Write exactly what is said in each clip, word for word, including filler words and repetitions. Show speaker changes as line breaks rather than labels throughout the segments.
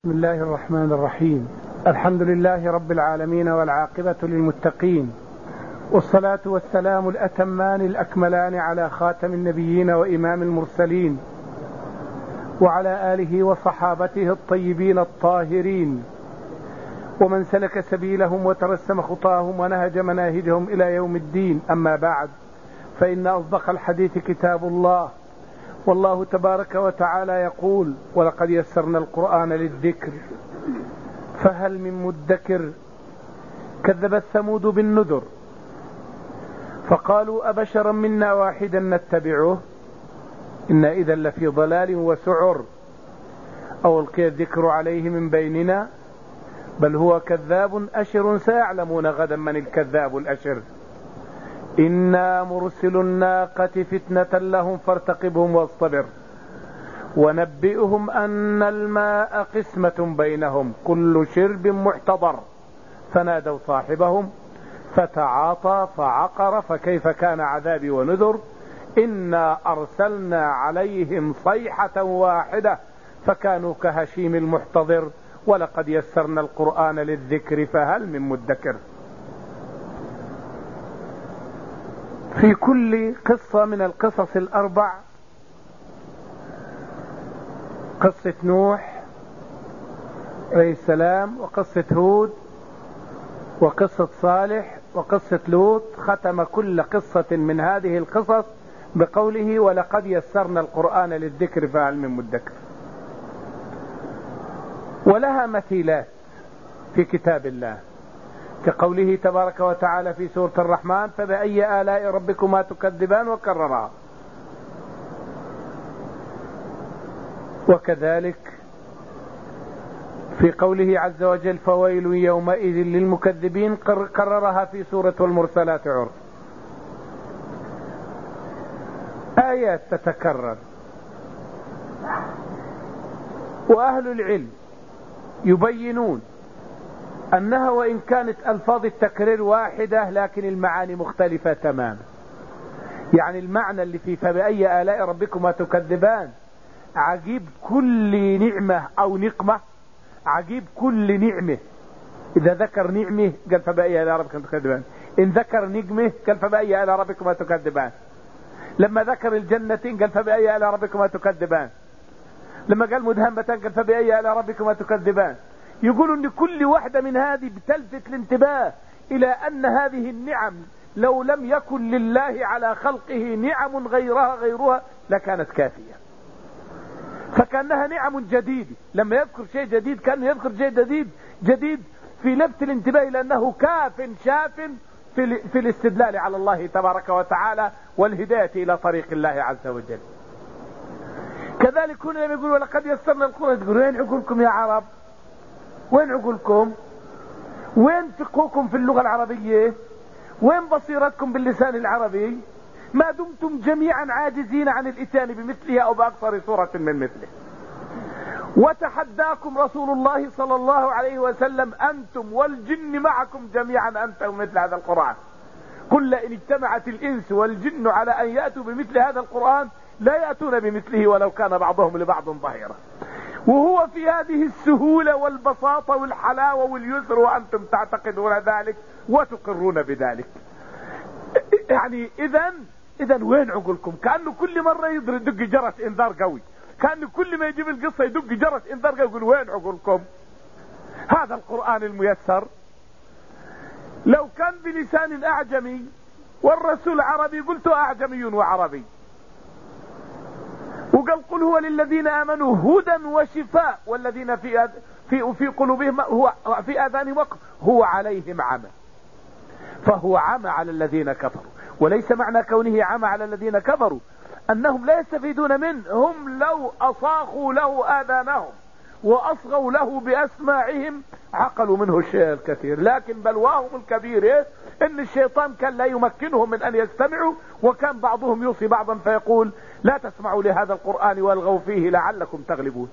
بسم الله الرحمن الرحيم. الحمد لله رب العالمين والعاقبة للمتقين، والصلاة والسلام الأتمان الأكملان على خاتم النبيين وإمام المرسلين وعلى آله وصحابته الطيبين الطاهرين ومن سلك سبيلهم وترسم خطاهم ونهج مناهجهم إلى يوم الدين. أما بعد، فإن أصدق الحديث كتاب الله، والله تبارك وتعالى يقول: ولقد يسرنا القرآن للذكر فهل من مدكر. كذب الثمود بالنذر فقالوا أبشرا منا واحدا نتبعه إنا إذا لفي ضلال وسعر أو ألقي الذكر عليه من بيننا بل هو كذاب أشر سيعلمون غدا من الكذاب الأشر. إنا مرسل الناقة فتنة لهم فارتقبهم واصطبر ونبئهم أن الماء قسمة بينهم كل شرب محتضر فنادوا صاحبهم فتعاطى فعقر فكيف كان عذابي ونذر. إنا أرسلنا عليهم صيحة واحدة فكانوا كهشيم المحتضر ولقد يسرنا القرآن للذكر فهل من مدكر. في كل قصة من القصص الأربع، قصة نوح عليه السلام وقصة هود وقصة صالح وقصة لوط، ختم كل قصة من هذه القصص بقوله: ولقد يسرنا القرآن للذكر فهل من مدكر. ولها مثيلات في كتاب الله كقوله تبارك وتعالى في سورة الرحمن: فبأي آلاء ربكما تكذبان، وكررها. وكذلك في قوله عز وجل: فويل يومئذ للمكذبين، كررها في سورة المرسلات عرف. آيات تتكرر، وأهل العلم يبينون أنها وإن كانت ألفاظ التكرير واحدة لكن المعاني مختلفة تماما. يعني المعنى اللي في فبأي آلاء ربكما تكذبان عجيب كل نعمة أو نقمة، عجيب كل نعمة. إذا ذكر نعمة قال فبأي آلاء ربكما تكذبان، إن ذكر نقمة قال فبأي آلاء ربكما تكذبان. لما ذكر الجنة قال فبأي آلاء ربكما تكذبان. لما قال مدهمتان قال فبأي آلاء ربكما تكذبان. يقولوا ان كل واحدة من هذه بتلفت الانتباه الى ان هذه النعم لو لم يكن لله على خلقه نعم غيرها غيرها لكانت كافية، فكأنها نعم جديدة. لما يذكر شيء جديد كأنه يذكر شيء جديد جديد في لفت الانتباه الى انه كاف شاف في, في الاستدلال على الله تبارك وتعالى والهداية الى طريق الله عز وجل. كذلك هنا يقول: ولقد يسرنا القرآن. تقول: وين عقولكم يا عرب؟ وين عقولكم؟ وين فقهكم في اللغة العربية؟ وين بصيرتكم باللسان العربي؟ ما دمتم جميعا عاجزين عن الاتيان بمثلها او باكثر صورة من مثله. وتحداكم رسول الله صلى الله عليه وسلم: انتم والجن معكم جميعا انتم مثل هذا القرآن. قل لئن اجتمعت الانس والجن على ان يأتوا بمثل هذا القرآن لا يأتون بمثله ولو كان بعضهم لبعض ظهيرا. وهو في هذه السهولة والبساطة والحلاوة واليسر وأنتم تعتقدون ذلك وتقرون بذلك. يعني إذن إذن وين عقلكم؟ كأنه كل مرة يضرب يدق جرس إنذار قوي، كأنه كل ما يجيب القصة يدق جرس إنذار قوي يقول: وين عقلكم؟ هذا القرآن الميسر لو كان بلسان أعجمي والرسول عربي قلت أعجمي وعربي، وقال: قل هو للذين آمنوا هدى وشفاء والذين في في في قلوبهم هو في آذانهم وقر هو عليهم عمى. فهو عمى على الذين كفروا، وليس معنى كونه عمى على الذين كفروا أنهم لا يستفيدون منه. هم لو أصاغوا له آذانهم وأصغوا له بأسماعهم عقلوا منه الشيء الكثير، لكن بلواهم الكبير إيه؟ إن الشيطان كان لا يمكنهم من أن يستمعوا، وكان بعضهم يوصي بعضا فيقول: لا تسمعوا لهذا القرآن والغوا فيه لعلكم تغلبون.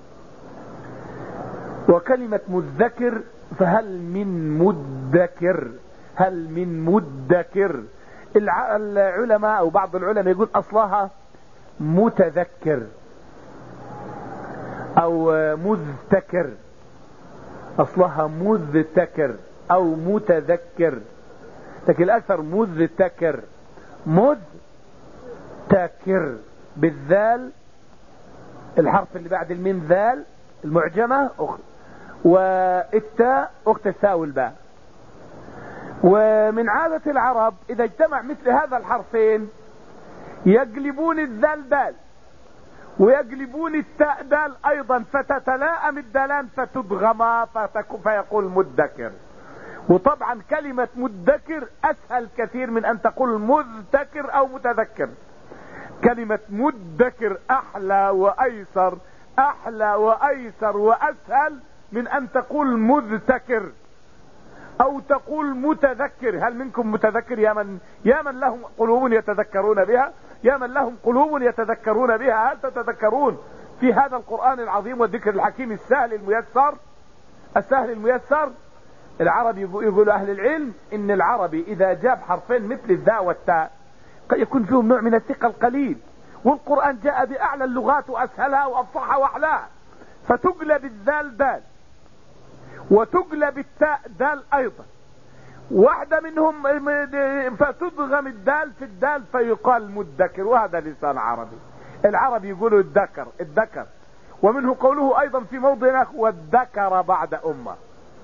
وكلمة مذكر فهل من مدكر، هل من مدكر. العلماء أو بعض العلماء يقول أصلها متذكر أو مذتكر، اصلها مذتكر او متذكر، لكن الاكثر مذتكر. مذتكر بالذال، الحرف اللي بعد الميم ذال المعجمة أخت، والتاء أخت الثاء والباء. ومن عادة العرب إذا اجتمع مثل هذا الحرفين يقلبون الذال دال ويقلبون التاء دال أيضا، فتتلاءم الدالان فتدغما فيقول مدكر. وطبعا كلمة مدكر أسهل كثير من أن تقول مذتكر أو متذكر. كلمة مدكر أحلى وأيسر، أحلى وأيسر وأسهل من أن تقول مذتكر أو تقول متذكر. هل منكم متذكر؟ يا من يا من لهم قلوب يتذكرون بها، يا من لهم قلوب يتذكرون بها، هل تتذكرون في هذا القرآن العظيم والذكر الحكيم السهل الميسر؟ السهل الميسر. العرب يقول أهل العلم إن العربي إذا جاب حرفين مثل الذاء والتاء قد يكون فيهم نوع من الثقل قليل، والقرآن جاء بأعلى اللغات وأسهلها وأفصحها وأحلاها، فتقلب الذال دال وتقلب التاء دال أيضا، واحدة منهم فتدغم الدال في الدال فيقال مدكر. وهذا لسان عربي. العرب يقولوا الذكر الذكر، ومنه قوله أيضا في موضع والذكر بعد أمة،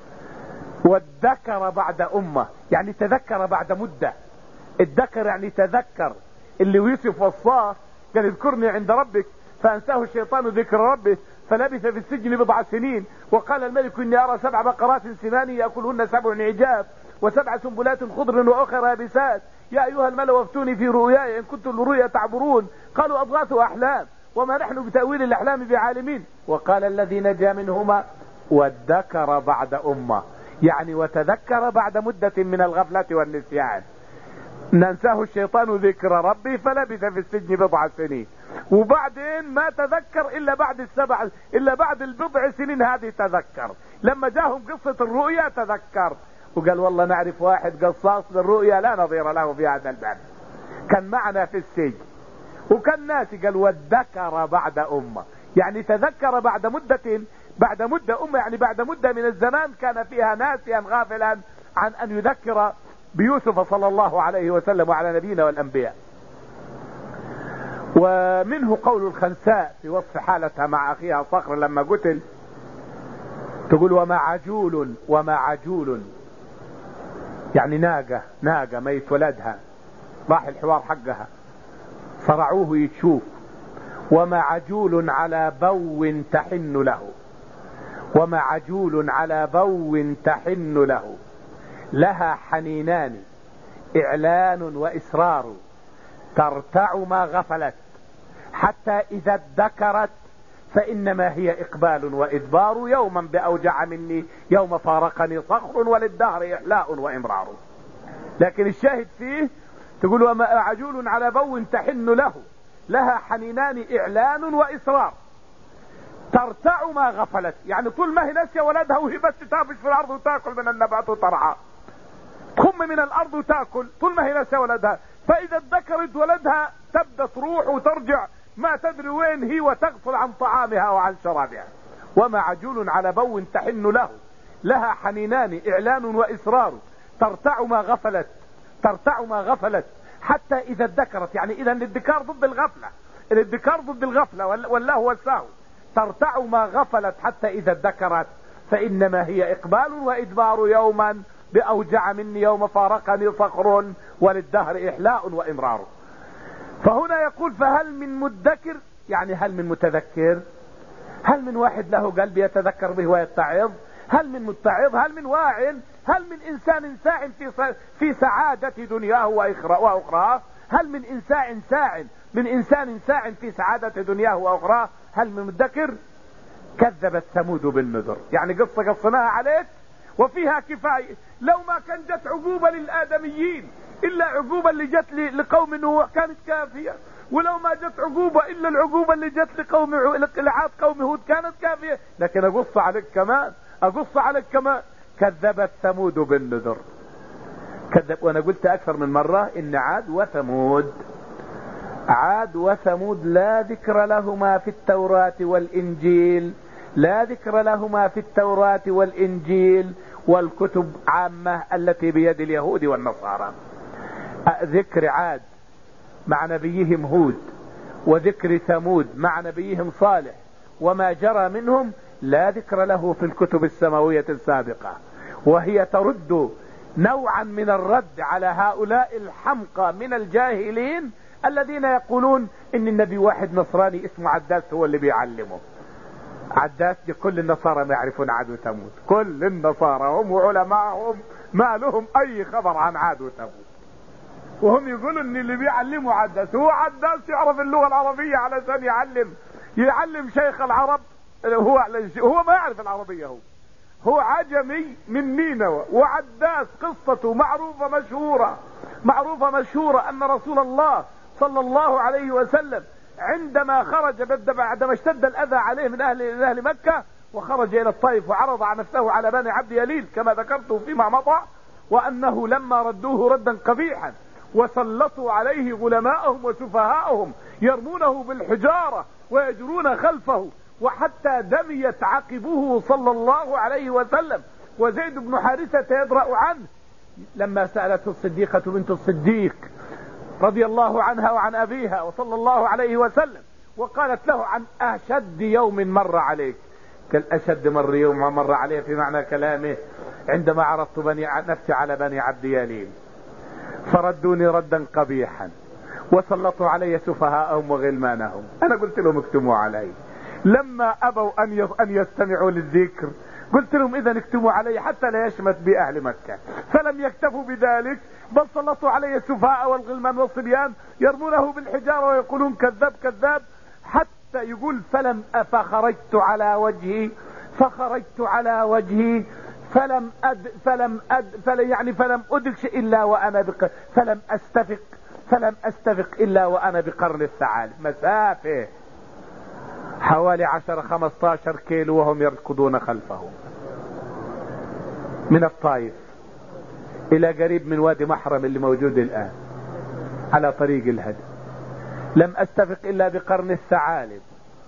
والذكر بعد أمة يعني تذكر بعد مدة. الذكر يعني تذكر. اللي يوسف وصاه قال اذكرني عند ربك فأنساه الشيطان ذكر ربه فلبث في السجن بضع سنين، وقال الملك إني أرى سبع بقرات سمان يأكلهن سبع عجاف وسبع سنبلات خضر وأخر يابسات يا أيها الملأ وافتوني في رؤياي إن كنتم لرؤيا تعبرون قالوا أضغاث أحلام وما نحن بتأويل الأحلام بعالمين. وقال الذي نجا منهما والذكر بعد أمة يعني وتذكر بعد مدة من الغفلة والنسيان. ننساه الشيطان ذكر ربي فلبث في السجن بضع سنين، وبعدين ما تذكر إلا بعد السبع إلا بعد البضع سنين هذه تذكر. لما جاهم قصة الرؤيا تذكر وقال والله نعرف واحد قصاص للرؤيا لا نظير له في هذا الباب، كان معنا في السجن وكان ناسي. قال والذكر بعد أمة يعني تذكر بعد مدة بعد مدة أمة يعني بعد مدة من الزمان كان فيها ناسيا غافلا عن أن يذكر بيوسف صلى الله عليه وسلم وعلى نبينا والأنبياء. ومنه قول الخنساء في وصف حالتها مع أخيها صخر لما قتل، تقول وما عجول وما عجول يعني ناقة ناقة ميت ولدها راح الحوار حقها صرعوه يتشوف. وما عجول على بو تحن له، وما عجول على بو تحن له لها حنينان إعلان وإسرار ترتع ما غفلت حتى إذا ادكرت فإنما هي إقبال وإدبار يوما بأوجع مني يوم فارقني صخر وللدهر إحلاء وإمرار. لكن الشاهد فيه تقول وما عجول على بو تحن له لها حنينان إعلان وإسرار ترتع ما غفلت يعني طول ما هي ناسية ولدها وهي بس تتابش في الأرض وتأكل من النبات وترعى، تخم من الأرض وتأكل طول ما هي ناسية ولدها، فإذا ادكرت ولدها تبدأ تروح وترجع ما تدري وين هي وتغفل عن طعامها وعن شرابها. وما عجول على بو تحن له لها حنينان إعلان وإسرار ترتع ما غفلت ترتع ما غفلت حتى إذا ادكرت يعني إذا الادكار ضد الغفلة، الادكار ضد الغفلة والله هو السهو. ترتع ما غفلت حتى إذا ادكرت فإنما هي إقبال وإدبار يوما بأوجع مني يوم فارقني صخر وللدهر إحلاء وإمرار. فهنا يقول فهل من مدكر يعني هل من متذكر، هل من واحد له قلب يتذكر به ويتعظ، هل من متعظ، هل من واع، هل من إنسان ساع في في سعادة دنياه وأخراه، هل من إنسان ساع من إنسان ساع في سعادة دنياه وأخراه، هل من مدكر؟ كذبت ثمود بالنذر يعني قصة قصناها عليك وفيها كفاية. لو ما كان جت عقوبة للآدميين إلا عقوبة اللي جت لقوم نوح كانت كافية، ولو ما جت عقوبة إلا العقوبة اللي جت لقوم لعاد قوم هود كانت كافية. لكن أقص عليك كمان أقص عليك كمان كذبت ثمود بالنذر. كذب. وأنا قلت أكثر من مرة إن عاد وثمود عاد وثمود لا ذكر لهما في التوراة والإنجيل لا ذكر لهما في التوراة والإنجيل والكتب عامة التي بيد اليهود والنصارى. ذكر عاد مع نبيهم هود، وذكر ثمود مع نبيهم صالح، وما جرى منهم لا ذكر له في الكتب السماوية السابقة، وهي ترد نوعا من الرد على هؤلاء الحمقى من الجاهلين الذين يقولون ان النبي واحد نصراني اسمه عداس هو اللي بيعلمه. عداس دي كل النصارى ما يعرفون عاد وثمود، كل النصارى هم وعلماءهم ما لهم اي خبر عن عاد وثمود، وهم يقولوا ان اللي بيعلموا عداس هو عداس يعرف اللغة العربية علشان يعلم يعلم شيخ العرب. هو هو ما يعرف العربية، هو هو عجمي من نينوى. وعداس قصته معروفة مشهورة معروفة مشهورة ان رسول الله صلى الله عليه وسلم عندما خرج بعدما اشتد الاذى عليه من اهل اهل مكة وخرج الى الطائف وعرض عن نفسه على بني عبد يليل كما ذكرته فيما مضى، وانه لما ردوه ردا قبيحا وسلطوا عليه غلماءهم وسفهاءهم يرمونه بالحجارة ويجرون خلفه، وحتى دميت عقبه صلى الله عليه وسلم وزيد بن حارثة يدرأ عنه، لما سألته الصديقة بنت الصديق رضي الله عنها وعن أبيها وصلى الله عليه وسلم وقالت له عن أشد يوم مر عليك، كالأشد مر يوم مر عليه في معنى كلامه عندما عرضت بني نفسي على بني عبد يليل فردوني ردا قبيحا وسلطوا علي سفهاءهم وغلمانهم. انا قلت لهم اكتموا علي، لما ابوا ان ان يستمعوا للذكر قلت لهم اذا اكتموا علي حتى لا يشمت بي اهل مكة، فلم يكتفوا بذلك بل سلطوا علي السفهاء والغلمان والصبيان يرمونه بالحجارة ويقولون كذاب كذاب، حتى يقول فلم فخرجت على وجهي فخرجت على وجهي فلم أد فلم أد فلم يعني فلم أدرك إلا وأنا بق فلم أستفق فلم أستفق إلا وأنا بقرن الثعالب، مسافة حوالي عشر خمسة عشر كيلو وهم يركضون خلفه من الطائف إلى قريب من وادي محرم اللي موجود الآن على طريق الهدى. لم أستفق إلا بقرن الثعالب،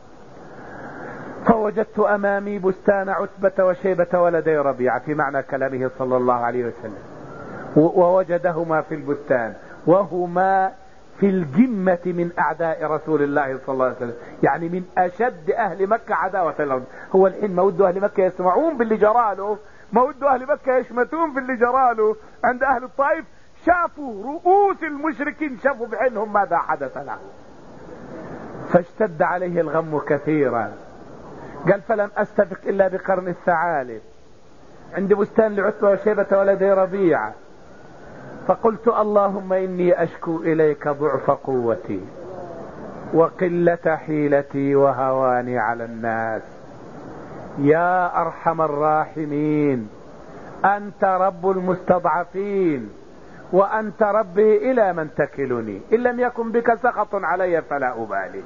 فوجدت أمامي بستان عتبة وشيبة ولدي ربيعة في معنى كلامه صلى الله عليه وسلم، ووجدهما في البستان وهما في الجمة من أعداء رسول الله صلى الله عليه وسلم، يعني من أشد أهل مكة عداوة لهم. هو الحين مود أهل مكة يسمعون باللي جراله، مود أهل مكة يشمتون باللي جراله عند أهل الطائف، شافوا رؤوس المشركين شافوا بعينهم ماذا حدث له، فاشتد عليه الغم كثيرا. قال فلم أستفق إلا بقرن الثعالب عند بستان لعتبة وشيبة ولدي ربيعة، فقلت اللهم إني أشكو إليك ضعف قوتي وقلة حيلتي وهواني على الناس، يا أرحم الراحمين أنت رب المستضعفين وأنت ربي إلى من تكلني، إن لم يكن بك سخط علي فلا أبالي.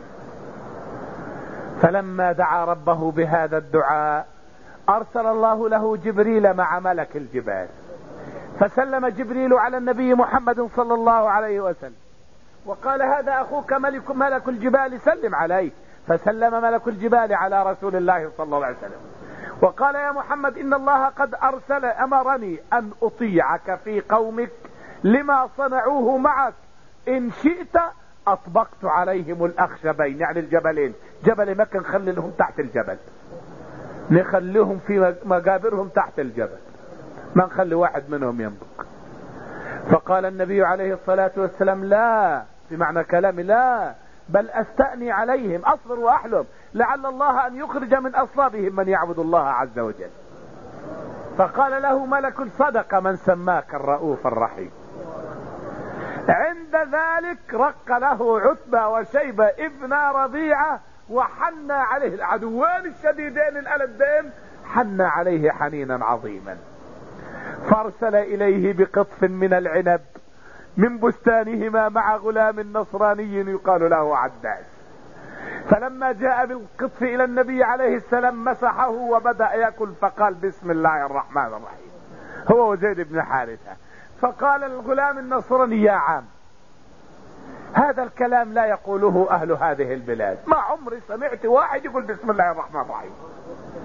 فلما دعا ربه بهذا الدعاء أرسل الله له جبريل مع ملك الجبال، فسلم جبريل على النبي محمد صلى الله عليه وسلم وقال هذا أخوك ملك ملك الجبال سلم عليه، فسلم ملك الجبال على رسول الله صلى الله عليه وسلم وقال يا محمد إن الله قد أرسل أمرني أن أطيعك في قومك لما صنعوه معك، إن شئت أطبقت عليهم الأخشبين، يعني الجبلين، جبل مكة نخلي لهم تحت الجبل، نخليهم في مقابرهم تحت الجبل، ما نخلي واحد منهم ينطق. فقال النبي عليه الصلاة والسلام لا، بمعنى كلامي لا، بل أستأني عليهم أصبر وأحلم لعل الله أن يخرج من أصلابهم من يعبد الله عز وجل. فقال له ملك صدق من سماك الرؤوف الرحيم. عند ذلك رق له عتبة وشيبة ابن ربيعة وحن عليه العدوان الشديدين الألدين، حن عليه حنينا عظيما، فارسل إليه بقطف من العنب من بستانهما مع غلام نصراني يقال له عداس. فلما جاء بالقطف إلى النبي عليه السلام مسحه وبدأ يأكل فقال بسم الله الرحمن الرحيم هو وزيد بن حارثة. فقال الغلام النصراني يا عام هذا الكلام لا يقوله أهل هذه البلاد، ما عمري سمعت واحد يقول بسم الله الرحمن الرحيم،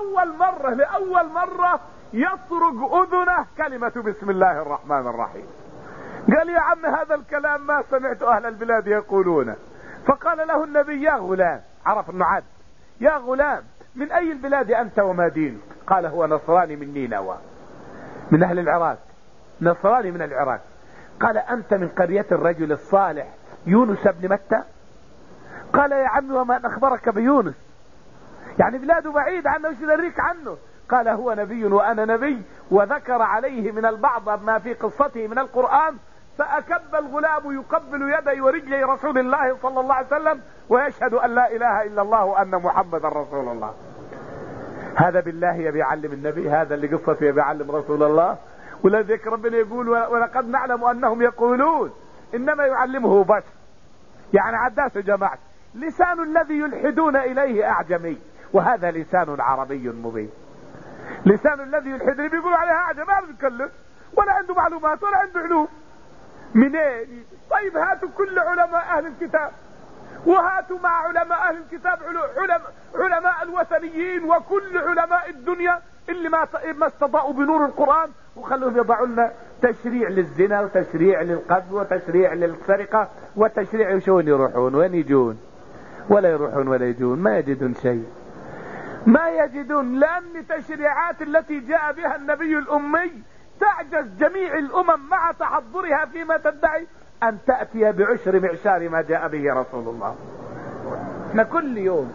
لأول مرة لأول مرة يطرق أذنه كلمة بسم الله الرحمن الرحيم. قال يا عم هذا الكلام ما سمعت أهل البلاد يقولونه. فقال له النبي يا غلام، عرف انه عد، يا غلام من أي البلاد أنت وما دينك؟ قال هو نصراني من نينوى، من أهل العراق، نصراني من العراق. قال أنت من قرية الرجل الصالح يونس بن متى؟ قال يا عمي وما أخبرك بيونس؟ يعني بلاده بعيد عنه، وش يدريك عنه؟ قال هو نبي وأنا نبي، وذكر عليه من البعض ما في قصته من القرآن. فأكب الغلام يقبل يدي ورجلي رسول الله صلى الله عليه وسلم ويشهد أن لا إله إلا الله وأن محمد رسول الله. هذا بالله يبي يعلم النبي؟ هذا اللي قصته يبي يعلم رسول الله؟ ولذلك ربنا يقول ولقد نعلم أنهم يقولون إنما يعلمه بشر. يعني عداس يا جماعة، لسان الذي يلحدون إليه أعجمي وهذا لسان عربي مبين. لسان الذي يلحدون بيقولوا عليها أعجمي، ما بيتكلم ولا عنده معلومات ولا عنده علوم. منين؟ طيب هاتوا كل علماء أهل الكتاب، وهاتوا مع علماء أهل الكتاب علماء, علماء الوثنيين وكل علماء الدنيا اللي ما ما استضاءوا بنور القرآن، وخلوهم يضعوا لنا تشريع للزنا وتشريع للقذف وتشريع للسرقة وتشريع. وشون يروحون؟ وين يجون؟ ولا يروحون ولا يجون، ما يجدون شيء، ما يجدون. لأن تشريعات التي جاء بها النبي الأمي تعجز جميع الأمم مع تحضرها فيما تدعي أن تأتي بعشر معشار ما جاء به رسول الله. احنا كل يوم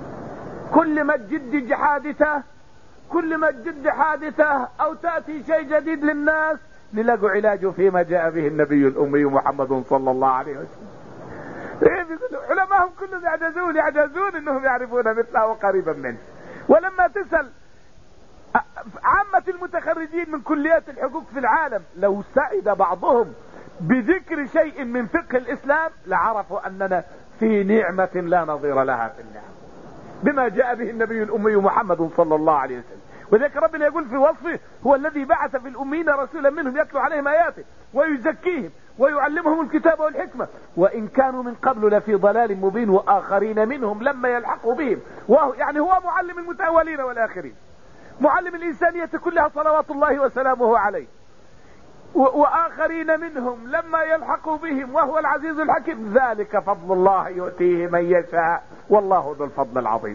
كل ما تجد حادثة كل ما تجد حادثة أو تأتي شيء جديد للناس نلاقوا علاجه فيما جاء به النبي الأمي محمد صلى الله عليه وسلم. علماءهم كلهم يعجزون يعجزون انهم يعرفون مثله وقريبا منه. ولما تسأل عامة المتخرجين من كليات الحقوق في العالم لو سعد بعضهم بذكر شيء من فقه الإسلام لعرفوا أننا في نعمة لا نظير لها في النعم بما جاء به النبي الأمي محمد صلى الله عليه وسلم. وذلك ربنا يقول في وصفه هو الذي بعث في الأمين رسولا منهم يتلو عليهم آياته ويزكيهم ويعلمهم الكتاب والحكمة وإن كانوا من قبل لفي ضلال مبين وآخرين منهم لما يلحقوا بهم. وهو يعني هو معلم المتأولين والآخرين، معلم الإنسانية كلها صلوات الله وسلامه عليه. وآخرين منهم لما يلحقوا بهم وهو العزيز الحكيم. ذلك فضل الله يؤتيه من يشاء والله ذو الفضل العظيم.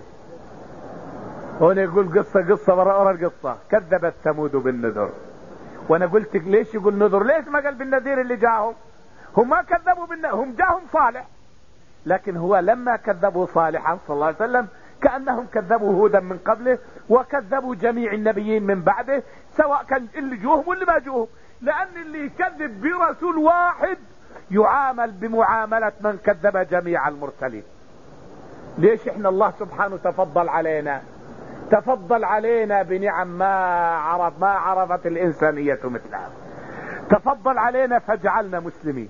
هنا يقول قصة قصة وراء القصة. كذبت ثمود بالنذر. وانا قلت ليش يقول نذر؟ ليش ما قال بالنذير اللي جاهم؟ هم ما كذبوا بالنذير، هم جاهم صالح، لكن هو لما كذبوا صالحا صلى الله عليه وسلم كأنهم كذبوا هودا من قبله وكذبوا جميع النبيين من بعده سواء كان اللي جوهم واللي ما جوهم. لأن اللي يكذب برسول واحد يعامل بمعاملة من كذب جميع المرسلين. ليش؟ احنا الله سبحانه تفضل علينا تفضل علينا بنعم ما عرف ما عرفت الإنسانية مثلها. تفضل علينا فجعلنا مسلمين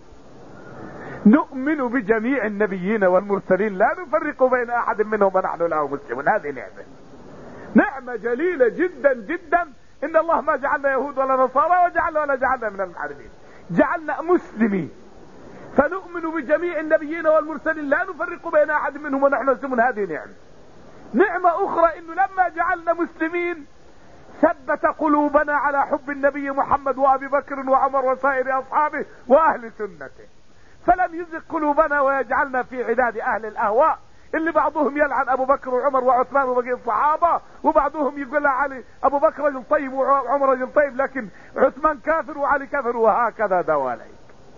نؤمن بجميع النبيين والمرسلين لا نفرق بين أحد منهم ونحن له مسلمون. هذه نعمة نعمة جليلة جدا جدا. إن الله ما جعلنا يهود ولا نصارى وجعلنا ولا جعلنا من المحاربين، جعلنا مسلمين فنؤمن بجميع النبيين والمرسلين لا نفرق بين أحد منهم ونحن مسلمون. هذه نعمة. نعمة أخرى إنه لما جعلنا مسلمين ثبت قلوبنا على حب النبي محمد وأبي بكر وعمر وسائر أصحابه وأهل سنته، فلم يزغ قلوبنا ويجعلنا في عداد أهل الأهواء اللي بعضهم يلعن أبو بكر وعمر وعثمان وبقية الصحابة، وبعضهم يقول علي أبو بكر رجل طيب وعمر رجل طيب لكن عثمان كافر وعلي كافر، وهكذا دواليك.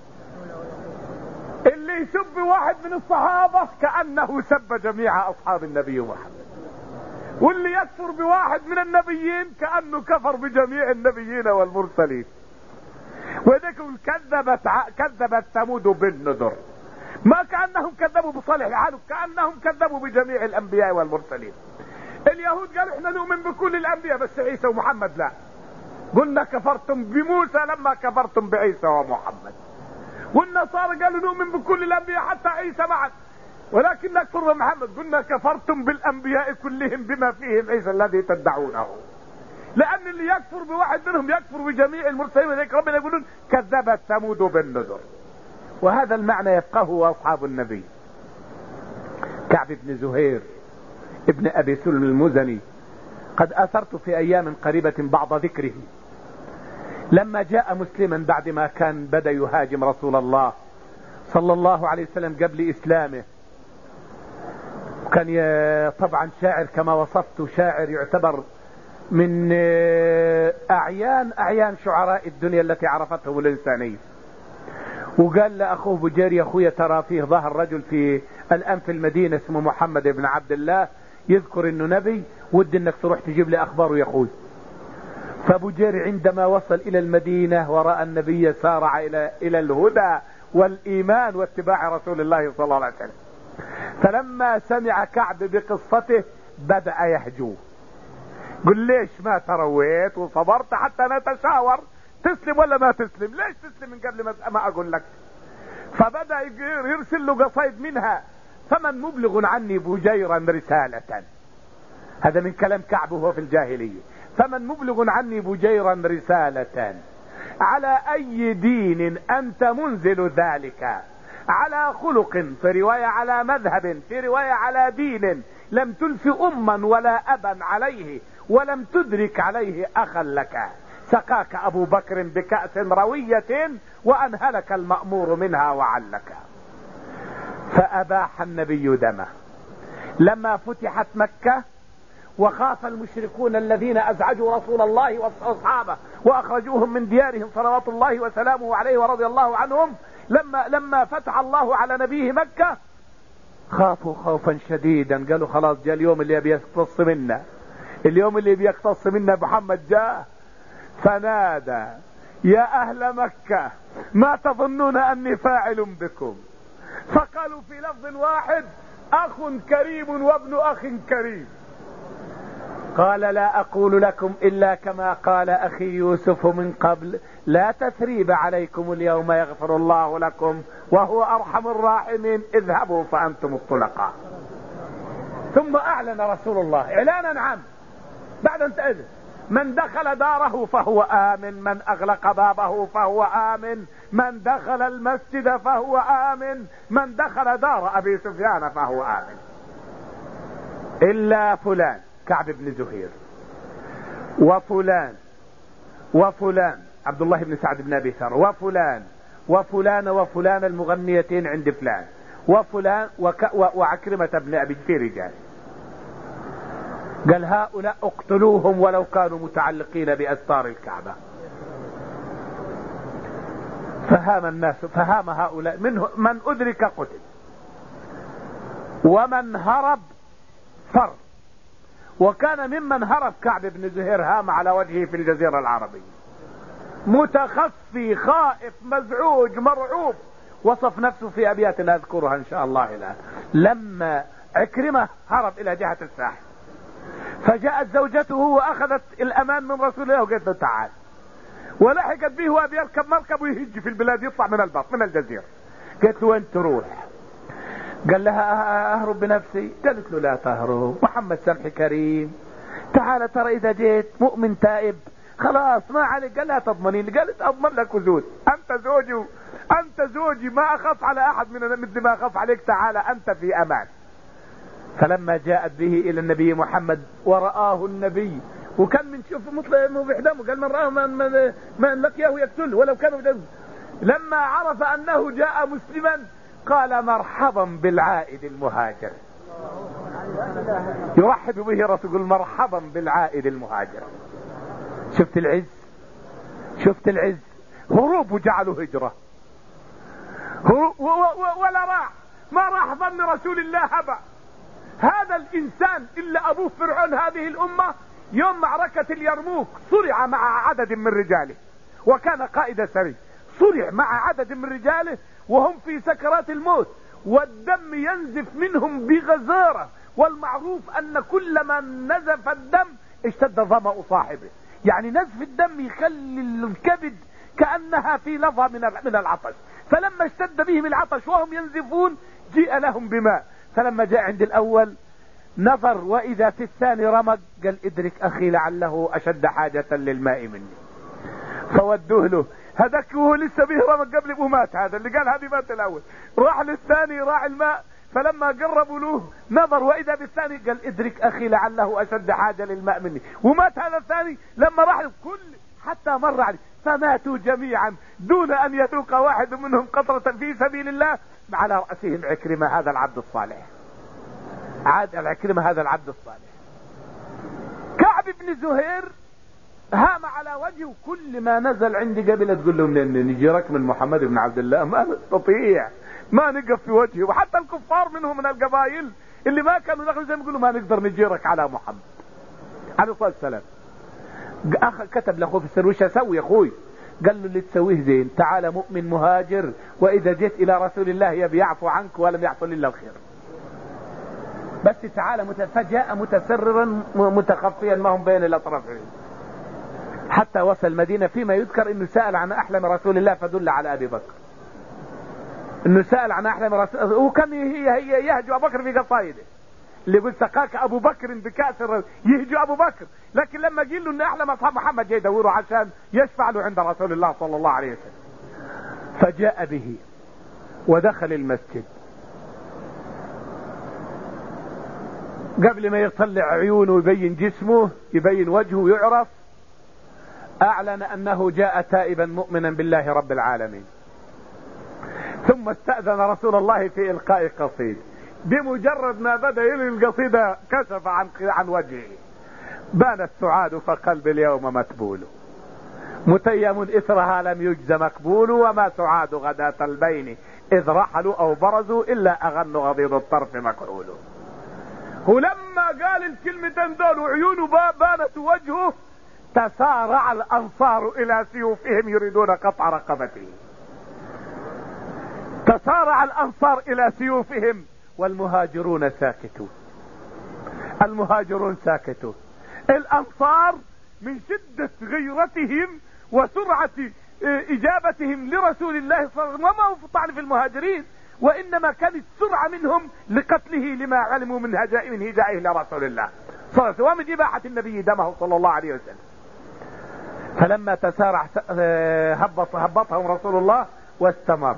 اللي يسب واحد من الصحابة كأنه سب جميع أصحاب النبي محمد، واللي يكفر بواحد من النبيين كأنه كفر بجميع النبيين والمرسلين. وذلك كذبت كذبت ثمود بالنذر، ما كأنهم كذبوا بصالح لحاله، كأنهم كذبوا بجميع الأنبياء والمرسلين. اليهود قالوا احنا نؤمن بكل الأنبياء بس عيسى ومحمد لا. قلنا كفرتم بموسى لما كفرتم بعيسى ومحمد. والنصارى قالوا نؤمن بكل الأنبياء حتى عيسى معا ولكن نكفر بمحمد. قلنا كفرتم بالأنبياء كلهم بما فيهم عيسى الذي تدعونه. لأن اللي يكفر بواحد منهم يكفر بجميع المرسلين. وذلك ربنا يقولون كذبت ثمود بالنذر. وهذا المعنى يفقهه أصحاب النبي. كعب بن زهير ابن أبي سلم المزني قد أثرت في أيام قريبة بعض ذكره. لما جاء مسلما بعد ما كان بدأ يهاجم رسول الله صلى الله عليه وسلم قبل إسلامه، كان طبعا شاعر كما وصفته، شاعر يعتبر من أعيان أعيان شعراء الدنيا التي عرفتهم الإنسانية. وقال لأخوه بجير: يا أخويا ترى فيه ظهر رجل في الآن في المدينة اسمه محمد بن عبد الله يذكر إنه نبي، ودي إنك تروح تجيب لي أخباره يا أخوي. فبجير عندما وصل إلى المدينة ورأى النبي سارع إلى إلى الهدى والإيمان واتباع رسول الله صلى الله عليه وسلم، فلما سمع كعب بقصته بدأ يهجوه: قل ليش ما ترويت وصبرت حتى نتشاور، تسلم ولا ما تسلم؟ ليش تسلم من قبل ما أقول لك؟ فبدأ يرسل له قصيد منها: فمن مبلغ عني بجيرا رسالة. هذا من كلام كعب وهو في الجاهلية. فمن مبلغ عني بجيرا رسالة، على أي دين أنت منزل ذلك؟ على خلق، في رواية على مذهب، في رواية على دين لم تلف أما ولا أبا عليه، ولم تدرك عليه أخا لك. سقاك أبو بكر بكأس روية، وأنهلك المأمور منها وعلك. فأباح النبي دمه. لما فتحت مكة وخاف المشركون الذين أزعجوا رسول الله وأصحابه وأخرجوهم من ديارهم صلوات الله وسلامه عليه ورضي الله عنهم، لما لما فتح الله على نبيه مكة خافوا خوفا شديدا. قالوا خلاص جاء اليوم اللي بيقتص منا، اليوم اللي بيقتص منا محمد جاء. فنادى: يا أهل مكة ما تظنون أني فاعل بكم؟ فقالوا في لفظ واحد: أخ كريم وابن أخ كريم. قال: لا أقول لكم إلا كما قال أخي يوسف من قبل: لا تثريب عليكم اليوم يغفر الله لكم وهو أرحم الراحمين، اذهبوا فأنتم الطلقاء. ثم أعلن رسول الله إعلانا عام بعد أن تأذن: من دخل داره فهو آمن، من أغلق بابه فهو آمن، من دخل المسجد فهو آمن، من دخل دار أبي سفيان فهو آمن، إلا فلان كعب بن زهير، وفلان وفلان عبد الله بن سعد بن أبي ثر، وفلان وفلان وفلان المغنيتين عند فلان، وفلان وك وعكرمة بن أبي في رجال. قال: هؤلاء اقتلوهم ولو كانوا متعلقين بأستار الكعبة. فهام الناس، فهام هؤلاء، منه من أدرك قتل ومن هرب فر. وكان ممن هرب كعب بن زهير هام على وجهه في الجزيرة العربية، متخفي خائف مزعوج مرعوب، وصف نفسه في أبيات أذكرها إن شاء الله الآن. لما عكرمة هرب إلى جهة الساحل، فجاءت زوجته وأخذت الأمان من رسول الله وقالت له تعال، ولحقت به وهو بيركب مركب ويهج في البلاد، يطلع من البر من الجزيرة. قالت له: وين تروح؟ قال لها: أهرب بنفسي. قالت له: لا تهرب، محمد سمح كريم، تعال ترى إذا جيت مؤمن تائب خلاص ما عليك. قال لها: تضمنين؟ قالت: أضمن لك وزوج، أنت زوجي، أنت زوجي، ما أخاف على أحد من مثل ما أخاف عليك، تعال أنت في أمان. فلما جاءت به إلى النبي محمد ورآه النبي، وكان من شوف مطلع بحدامه، قال: من رآه من, من, من لقيه يقتله ولو كان بدمه. لما عرف أنه جاء مسلما قال: مرحبا بالعائد المهاجر. يرحب به رسول، مرحبا بالعائد المهاجر. شفت العز، شفت العز، هروب وجعلوا هجرة، هروب ولا راح، ما راح ظن رسول الله هبا. هذا الإنسان إلا أبوه فرعون هذه الأمة يوم معركة اليرموك صرع مع عدد من رجاله، وكان قائد سري، صرع مع عدد من رجاله وهم في سكرات الموت، والدم ينزف منهم بغزارة، والمعروف أن كلما نزف الدم اشتد ظمأ صاحبه. يعني نزف الدم يخلي الكبد كأنها في لظى من العطش. فلما اشتد بهم العطش وهم ينزفون جيء لهم بماء، فلما جاء عند الأول نظر وإذا في الثاني رمق، قال: ادرك أخي لعله أشد حاجة للماء مني. فودوه له، هذاك وهو لسه به رمق قبل ومات، هذا اللي قال هذه مات الأول، راح للثاني راح الماء، فلما قربوا له نظر واذا بالثاني قال ادرك اخي لعله اشد حاجة للماء مني. ومات هذا الثاني لما راح كل حتى مر عليه فماتوا جميعا دون ان يذوق واحد منهم قطرة في سبيل الله. على رأسهم عكرمة هذا العبد الصالح. عاد العكرمة هذا العبد الصالح. كعب بن زهير هام على وجهه كل ما نزل عندي قبل تقول له منين نجيرك من محمد بن عبد الله ما نستطيع ما نقف في وجهه. وحتى الكفار منهم من القبائل اللي ما كانوا دخلوا زي ما يقولوا ما نقدر نجيرك على محمد عليه الصلاة والسلام. اخ كتب لاخوه في السر وش اسوي يا اخوي؟ قال له اللي تسويه زين تعال مؤمن مهاجر واذا جيت الى رسول الله يبي يعفو عنك ولم يحصل الا الخير بس تعال. فجاء متسررا متخفيا ما هم بين الاطرافين حتى وصل المدينة. فيما يذكر انه سأل عن احلام رسول الله فدل على ابي بكر انه سأل عن احلام رسول وكان هي هي يهجو ابو بكر في قصايده اللي يقول سقاك ابو بكر بكأس يهجو ابو بكر. لكن لما قيل له ان احلام اصحاب محمد جاي يدوروا عشان يشفع له عند رسول الله صلى الله عليه وسلم. فجاء به ودخل المسجد قبل ما يطلع عيونه ويبين جسمه يبين وجهه يعرف اعلن انه جاء تائبا مؤمنا بالله رب العالمين. ثم استأذن رسول الله في القاء قصيد. بمجرد ما بدأ يلقي القصيدة كشف عن عن وجهه بان السعاد فقلب اليوم متبول متيم اثرها لم يجز مقبول وما سعاد غداة البين اذ رحلوا او برزوا الا اغن غضيض الطرف مكحول. ولما قال الكلمتين دول وعيونه بانت وجهه تسارع الانصار الى سيوفهم يريدون قطع رقبته. تسارع الانصار الى سيوفهم والمهاجرون ساكتون. المهاجرون ساكتون. الانصار من شدة غيرتهم وسرعة اجابتهم لرسول الله صلى الله عليه وسلم وما هو طعن في المهاجرين وانما كانت سرعة منهم لقتله لما علموا من هجاء من هجائه لرسول الله صلى الله عليه وسلم ومن اباحة النبي دمه صلى الله عليه وسلم. فلما تسارع هبط هبطهم رسول الله واستمر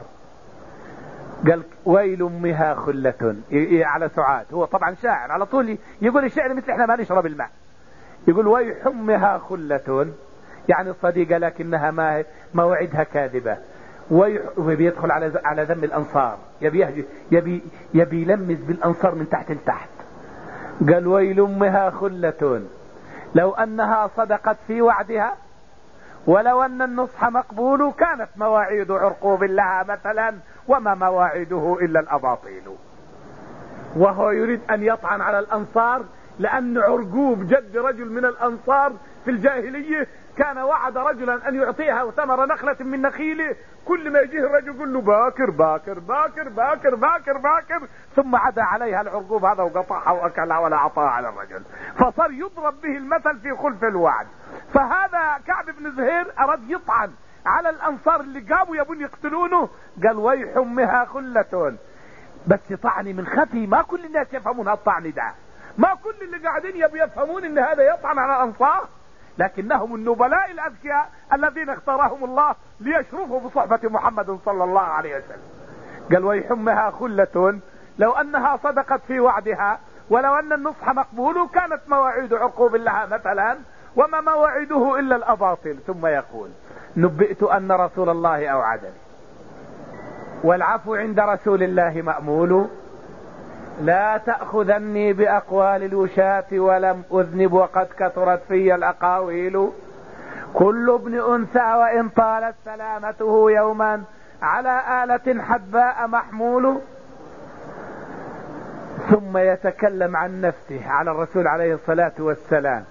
قال ويل امها خلة على سعاد. هو طبعا شاعر على طول يقول الشعر مثل احنا ما نشرب الماء. يقول ويح امها خلة يعني صديقة لكنها ما موعدها كاذبة. وبيدخل على على ذم الانصار يبي يبي يبي يلمس بالانصار من تحت لتحت. قال ويل امها خلة لو انها صدقت في وعدها ولو ان النصح مقبول كانت مواعيد عرقوب لها مثلا وما مواعيده الا الاباطيل. وهو يريد ان يطعن على الانصار لان عرقوب جد رجل من الانصار في الجاهلية كان وعد رجلا ان يعطيها ثمر نخلة من نخيله كل ما يجيه الرجل يقول له باكر باكر باكر باكر باكر باكر ثم عدا عليها العرقوب هذا وقطعها واكلها ولا عطاها على الرجل. فصار يضرب به المثل في خلف الوعد. فهذا كعب بن زهير اراد يطعن على الانصار اللي قاموا يبون يقتلونه. قال ويح امها خلة بس طعني من خفي ما كل الناس يفهمون هالطعن ده. ما كل اللي قاعدين يبي يفهمون ان هذا يطعن على الانصار لكنهم النبلاء الاذكياء الذين اختارهم الله ليشرفوا بصحبة محمد صلى الله عليه وسلم. قال ويح امها خلة لو انها صدقت في وعدها ولو ان النصح مقبول كانت مواعيد عقوب لها مثلا وما مواعيده الا الاباطيل. ثم يقول نبئت ان رسول الله اوعدني والعفو عند رسول الله مأمول لا تأخذني بأقوال الوشاة ولم أذنب وقد كثرت في الأقاويل كل ابن أنثى وإن طالت سلامته يوما على آلة حدباء محمول. ثم يتكلم عن نفسه على الرسول عليه الصلاة والسلام.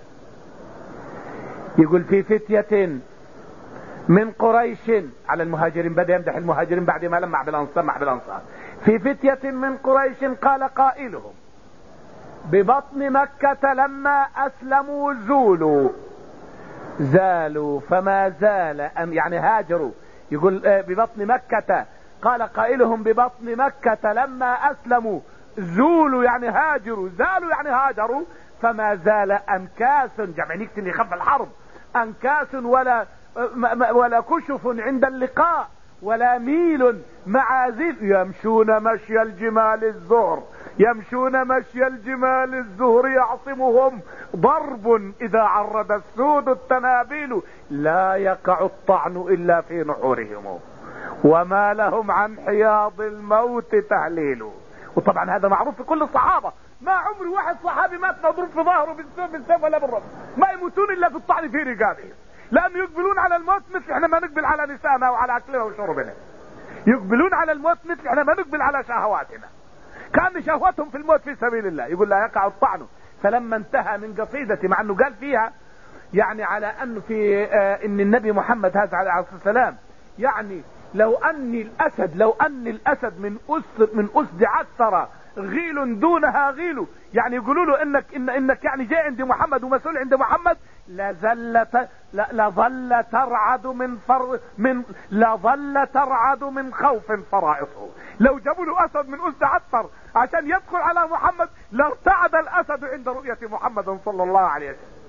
يقول في فتية من قريش على المهاجرين بدأ يمدح المهاجرين بعد ما لمع بالأنصار مع بالأنصار. في فتية من قريش قال قائلهم ببطن مكة لما أسلموا زولوا زالوا فما زال أم يعني هاجروا. يقول ببطن مكة قال قائلهم ببطن مكة لما أسلموا زولوا يعني هاجروا زالوا يعني هاجروا فما زال أنكاس جمع نكتن يخف الحرب أنكاس ولا ولا كشف عند اللقاء ولا ميل مع ذل يمشون مشي الجمال الزهر يمشون مشي الجمال الزهر يعصمهم ضرب إذا عرض السود التنابيل لا يقع الطعن إلا في نحورهم وما لهم عن حياض الموت تهليل. وطبعا هذا معروف في كل الصحابة، ما عمر واحد صحابي مات مضروب في ظهره بالسيف بالسيف ولا بالرمح، ما يموتون إلا في الطعن في رقابهم، لأن يقبلون على الموت مثل احنا ما نقبل على نسائنا وعلى أكلنا وشربنا. يقبلون على الموت مثل احنا ما نقبل على شهواتنا، كان شهوتهم في الموت في سبيل الله. يقول لا يقع الطعن. فلما انتهى من قصيدتي، مع انه قال فيها يعني على انه في آه ان النبي محمد هذا عليه الصلاه والسلام يعني لو ان الاسد لو ان الاسد من اسد من اسد عثر غيل دونها غيل، يعني يقولوا له انك إن انك يعني جاي عند محمد ومسؤول عند محمد، لظل لظل ترعد من فر من لظل ترعد من خوف فرائصه. لو جابوا له اسد من اسد عثر عشان يدخل على محمد لارتعد الاسد عند رؤية محمد صلى الله عليه وسلم.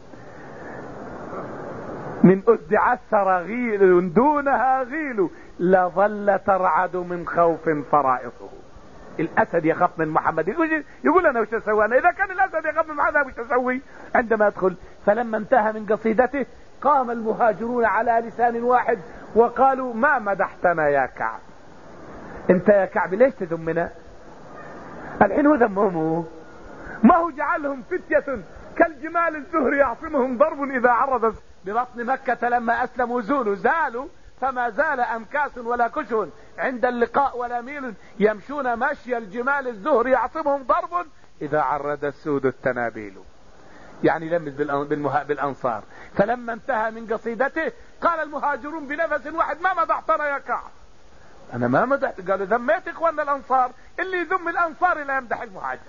من اسد عثر غيل دونها غيل لظل ترعد من خوف فرائصه. الاسد يخاف من محمد، يقول, يقول انا وش اسوي انا اذا كان الاسد يخاف من محمد وش اسوي عندما ادخل. فلما انتهى من قصيدته قام المهاجرون على لسان واحد وقالوا ما مدحتنا يا كعب، انت يا كعب ليش تذمنا؟ الحين هو ذمهم، ما هو جعلهم فتية كالجمال الزهر يعصمهم ضرب اذا عرض ببطن مكة. لما اسلموا زولوا زالوا فما زال أمكاس ولا كشن عند اللقاء ولا ميل يمشون مشي الجمال الزهر يعصمهم ضرب إذا عرض السود التنابيل. يعني لمس بالأنصار. فلما انتهى من قصيدته قال المهاجرون بنفس واحد ما مدحتنا يا كعب. أنا ما مدحت. قالوا ذميت إخواننا الأنصار. اللي يذم الأنصار لا يمدح المهاجر،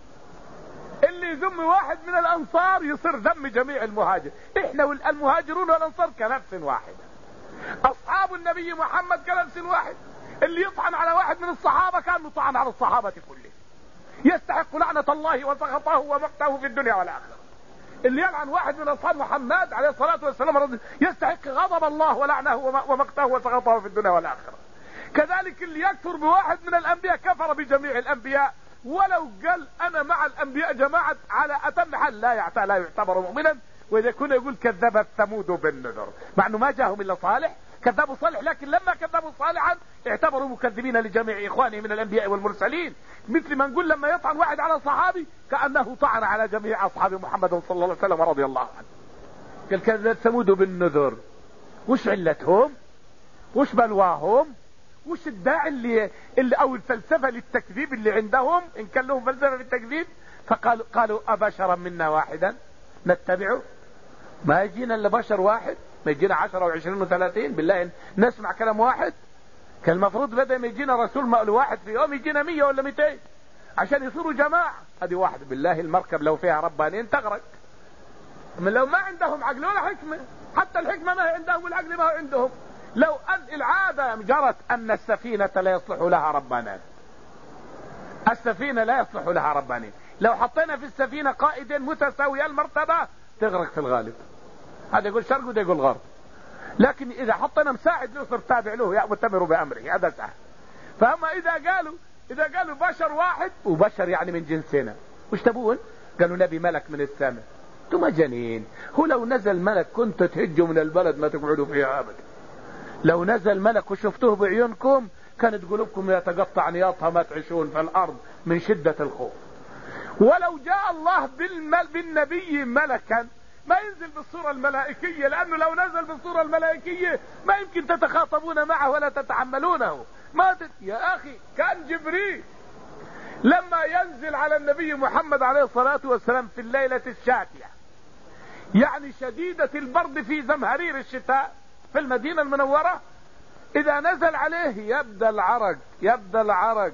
اللي يذم واحد من الأنصار يصير ذم جميع المهاجر. إحنا والمهاجرون والأنصار كنفس واحدة، اصحاب النبي محمد كنفس واحد. اللي يطعن على واحد من الصحابة كان طعن على الصحابة كلهم، يستحق لعنة الله وسخطه ومقته في الدنيا والاخرة. اللي يلعن واحد من اصحاب محمد عليه الصلاة والسلام يستحق غضب الله ولعنه ومقته وسخطه في الدنيا والاخرة. كذلك اللي يكفر بواحد من الانبياء كفر بجميع الانبياء، ولو قال انا مع الانبياء جماعة على اتم حال لا يعتبر لا يعتبر مؤمنا. واذا كنا يقول كذبت ثمود بالنذر، مع انه ما جاءهم الا صالح. كذبوا صالح، لكن لما كذبوا صالحا اعتبروا مكذبين لجميع اخوانهم من الانبياء والمرسلين. مثل ما نقول لما يطعن واحد على صحابي كانه طعن على جميع اصحاب محمد صلى الله عليه وسلم رضي الله عنه. قال كذبت ثمود بالنذر. وش علتهم؟ وش بلواهم؟ وش الداعي اللي, اللي او الفلسفه للتكذيب اللي عندهم ان كان لهم فلسفه في التكذيب؟ فقالوا قالوا ابشرا منا واحدا نتبعه. ما يجينا الا بشر واحد، ما يجينا عشرة وعشرين وثلاثين بالله نسمع كلام واحد. كان المفروض بدل ما يجينا رسول مقل واحد في يوم يجينا مية ولا مئتين عشان يصيروا جماعة. هذه واحد بالله المركب لو فيها ربانين تغرق. من لو ما عندهم عقل ولا حكمة، حتى الحكمة ما هي عندهم والعقل ما هو عندهم. لو أن العادة جرت أن السفينة لا يصلح لها ربانان، السفينة لا يصلح لها ربانين. لو حطينا في السفينة قائدين متساوية المرتبة تغرق في الغالب. هذا يقول شرق وده يقول غرب. لكن اذا حطينا مساعد يصير تابع له يأتمر بامره، هذا سهل. فاما اذا قالوا اذا قالوا بشر واحد وبشر يعني من جنسنا، وش تبون؟ قالوا نبي ملك من السماء. انتم مجانين. هو لو نزل ملك كنتوا تهجوا من البلد ما تقعدوا فيها ابدا. لو نزل ملك وشفتوه بعيونكم كانت قلوبكم يتقطع نياطها ما تعيشون في الارض من شدة الخوف. ولو جاء الله بالمل بالنبي ملكا ما ينزل بالصورة الملائكية، لأنه لو نزل بالصورة الملائكية ما يمكن تتخاطبون معه ولا تتحملونه. ما تت... يا أخي كان جبريل لما ينزل على النبي محمد عليه الصلاة والسلام في الليلة الشاتية، يعني شديدة البرد في زمهرير الشتاء في المدينة المنورة، إذا نزل عليه يبدأ العرق يبدأ العرق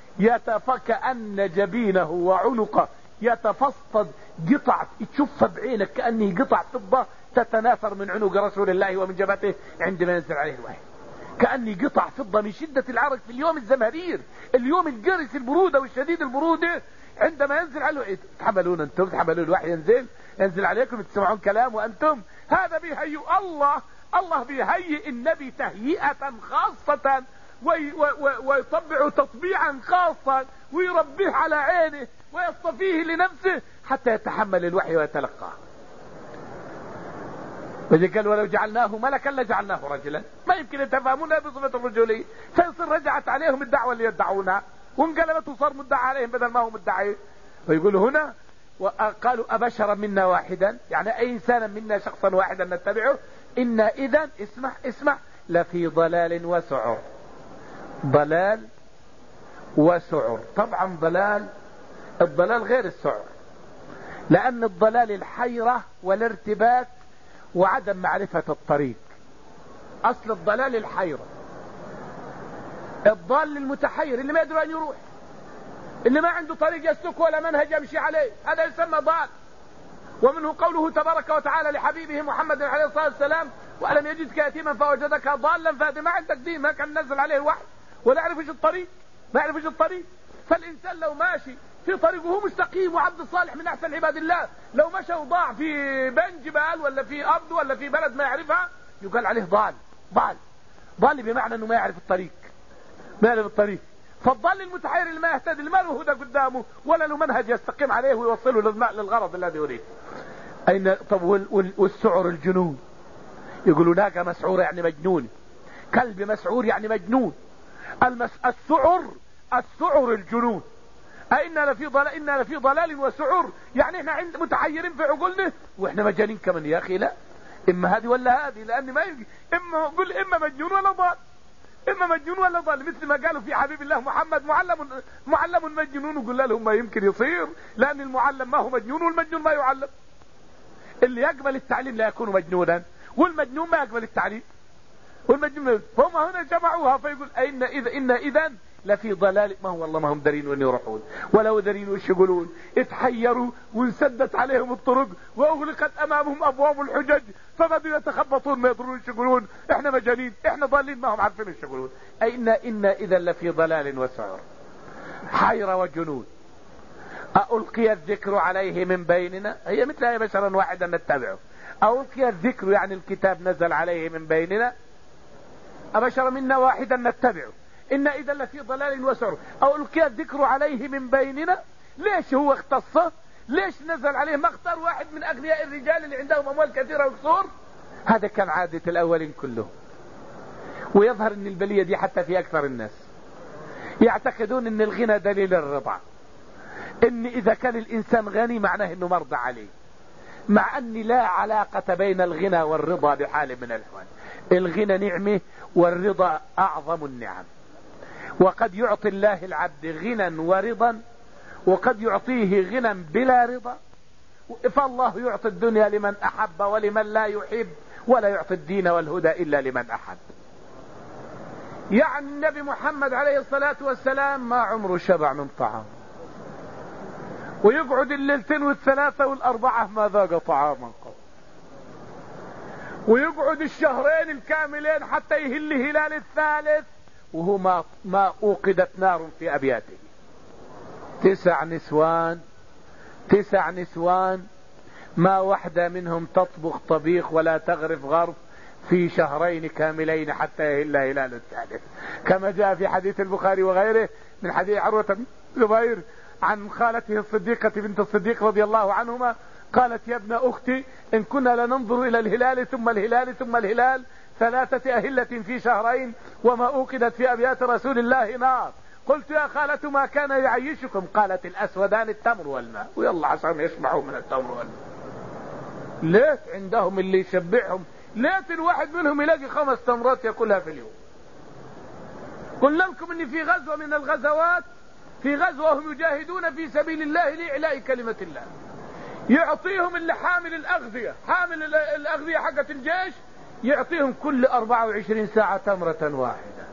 يتفكأن جبينه وعنقه يتفصد قطع تشوفها بعينك كأنه قطع فضة تتناثر من عنق رسول الله ومن جبهته عندما ينزل عليه الوحي، كأنه قطع فضة من شدة العرق في اليوم الزمهرير، اليوم القرس البرودة والشديد البرودة. عندما ينزل عليه تحملون انتم تحملون الوحي ينزل ينزل عليكم تسمعون كلام وانتم. هذا بيهيئ الله الله بيهيئ النبي تهيئة خاصة ويطبع تطبيعا خاصا ويربيه على عينه ويصطفيه لنفسه حتى يتحمل الوحي ويتلقاه. وإذا قال ولو جعلناه ملكا لجعلناه رجلا، ما يمكن يتفهمونها بصفة الرجولية، فيصير رجعت عليهم الدعوة اللي يدعونها وانقلبت وصار مدعى عليهم بدل ما هو مدعي. ويقول هنا وقالوا أبشرا منا واحدا، يعني أي إنسانا منا شخصا واحدا نتبعه، إنا إذن اسمع اسمع لفي ضلال وسعر. ضلال وسعر، طبعا ضلال، الضلال غير السعر، لأن الضلال الحيرة والارتباك وعدم معرفة الطريق. أصل الضلال الحيرة، الضال المتحير اللي ما يدري أن يروح، اللي ما عنده طريق يسلك ولا منهج يمشي عليه، هذا يسمى ضال. ومنه قوله تبارك وتعالى لحبيبه محمد عليه الصلاة والسلام وألم يجدك يتيما فوجدك ضالا فهدى. ما عندك دين، ما كان نزل عليه الوحي ولا يعرف ايش الطريق، ما يعرف ايش الطريق. فالإنسان لو ماشي في طريقه مستقيم وعبد الصالح من أحسن عباد الله، لو مشى وضاع في بين جبال ولا في أرض ولا في بلد ما يعرفها يقال عليه ضال. ضال ضال بمعنى أنه ما يعرف الطريق، ما يعرف الطريق. فالضال المتحير اللي ما يهتدي، اللي ما له هدى قدامه ولا له منهج يستقيم عليه ويوصله للغرض الذي يريد. أين طب والسعر الجنون؟ يقولوا ناقة مسعورة يعني مجنون، كلب مسعور يعني مجنون. المس... السعر السعر الجنون. أئنا لفي ضلال إنا لفي ضلال وسعر، يعني احنا عند متحيرين في عقولنا واحنا مجانين كمان. يا أخي لا، إما هذه ولا هذه، لأن ما يجي إما قل إما مجنون ولا ضال، إما مجنون ولا ضال. مثل ما قالوا في حبيب الله محمد معلم معلم مجنون، وقل لهم ما يمكن يصير، لأن المعلم ما هو مجنون والمجنون ما يعلم. اللي يقبل التعليم لا يكون مجنونا، والمجنون ما يقبل التعليم والمجنون. فهم هنا جمعوها فيقول إن إذا إن إذا لفي ضلال. ما هو والله ما هم دارين وين يروحون ولو دارين وش يقولون. اتحيروا وانسدت عليهم الطرق واغلقت امامهم ابواب الحجج فبدوا يتخبطون ما يدرون وش يقولون. احنا مجانين، احنا ضالين، ما هم عارفين وش يقولون. أين إن إذا لفي ضلال وسعر، حيرة وجنون. ألقي الذكر عليه من بيننا، هي مثل أي بشرا واحدا نتبعه. ألقي الذكر يعني الكتاب نزل عليه من بيننا، أبشر منا واحدا نتبعه، إن إذا لفي ضلال وسعر. أو ألقي الذكر عليه من بيننا، ليش هو اختصه؟ ليش نزل عليه؟ ما اختار واحد من أغنياء الرجال اللي عندهم أموال كثيرة وقصور؟ هذا كان عادة الأولين كلهم. ويظهر أن البلية دي حتى في أكثر الناس يعتقدون أن الغنى دليل الرضا، أن إذا كان الإنسان غني معناه أنه مرضى عليه، مع أن لا علاقة بين الغنى والرضا بحال من الأحوال. الغنى نعمة والرضا أعظم النعم، وقد يعطي الله العبد غنى ورضا وقد يعطيه غنى بلا رضا. فالله يعطي الدنيا لمن أحب ولمن لا يحب، ولا يعطي الدين والهدى إلا لمن أحب. يعني النبي محمد عليه الصلاة والسلام ما عمره شبع من طعام، ويقعد الليلتين والثلاثة والأربعة ما ذاق طعاما قط، ويقعد الشهرين الكاملين حتى يهل هلال الثالث وهو ما, ما أوقدت نار في أبياته. تسع نسوان تسع نسوان ما واحدة منهم تطبخ طبيخ ولا تغرف غرف في شهرين كاملين حتى يهل هلال الثالث، كما جاء في حديث البخاري وغيره من حديث عروة بن زبير عن خالته الصديقة بنت الصديق رضي الله عنهما قالت يا ابن أختي إن كنا لننظر إلى الهلال ثم الهلال ثم الهلال ثلاثة أهلة في شهرين وما أوقدت في أبيات رسول الله نار. قلت يا خالة ما كان يعيشكم؟ قالت الأسودان التمر والماء. ويلا عشان يشبعوا من التمر والماء. ليت عندهم اللي يشبعهم، ليت الواحد منهم يلاقي خمس تمرات يأكلها في اليوم. قلنا لكم ان في غزوة من الغزوات، في غزوة هم يجاهدون في سبيل الله لإعلاء كلمة الله، يعطيهم اللي حامل الأغذية، حامل الأغذية حقة الجيش، يعطيهم كل أربعة وعشرين ساعة تمرة واحدة،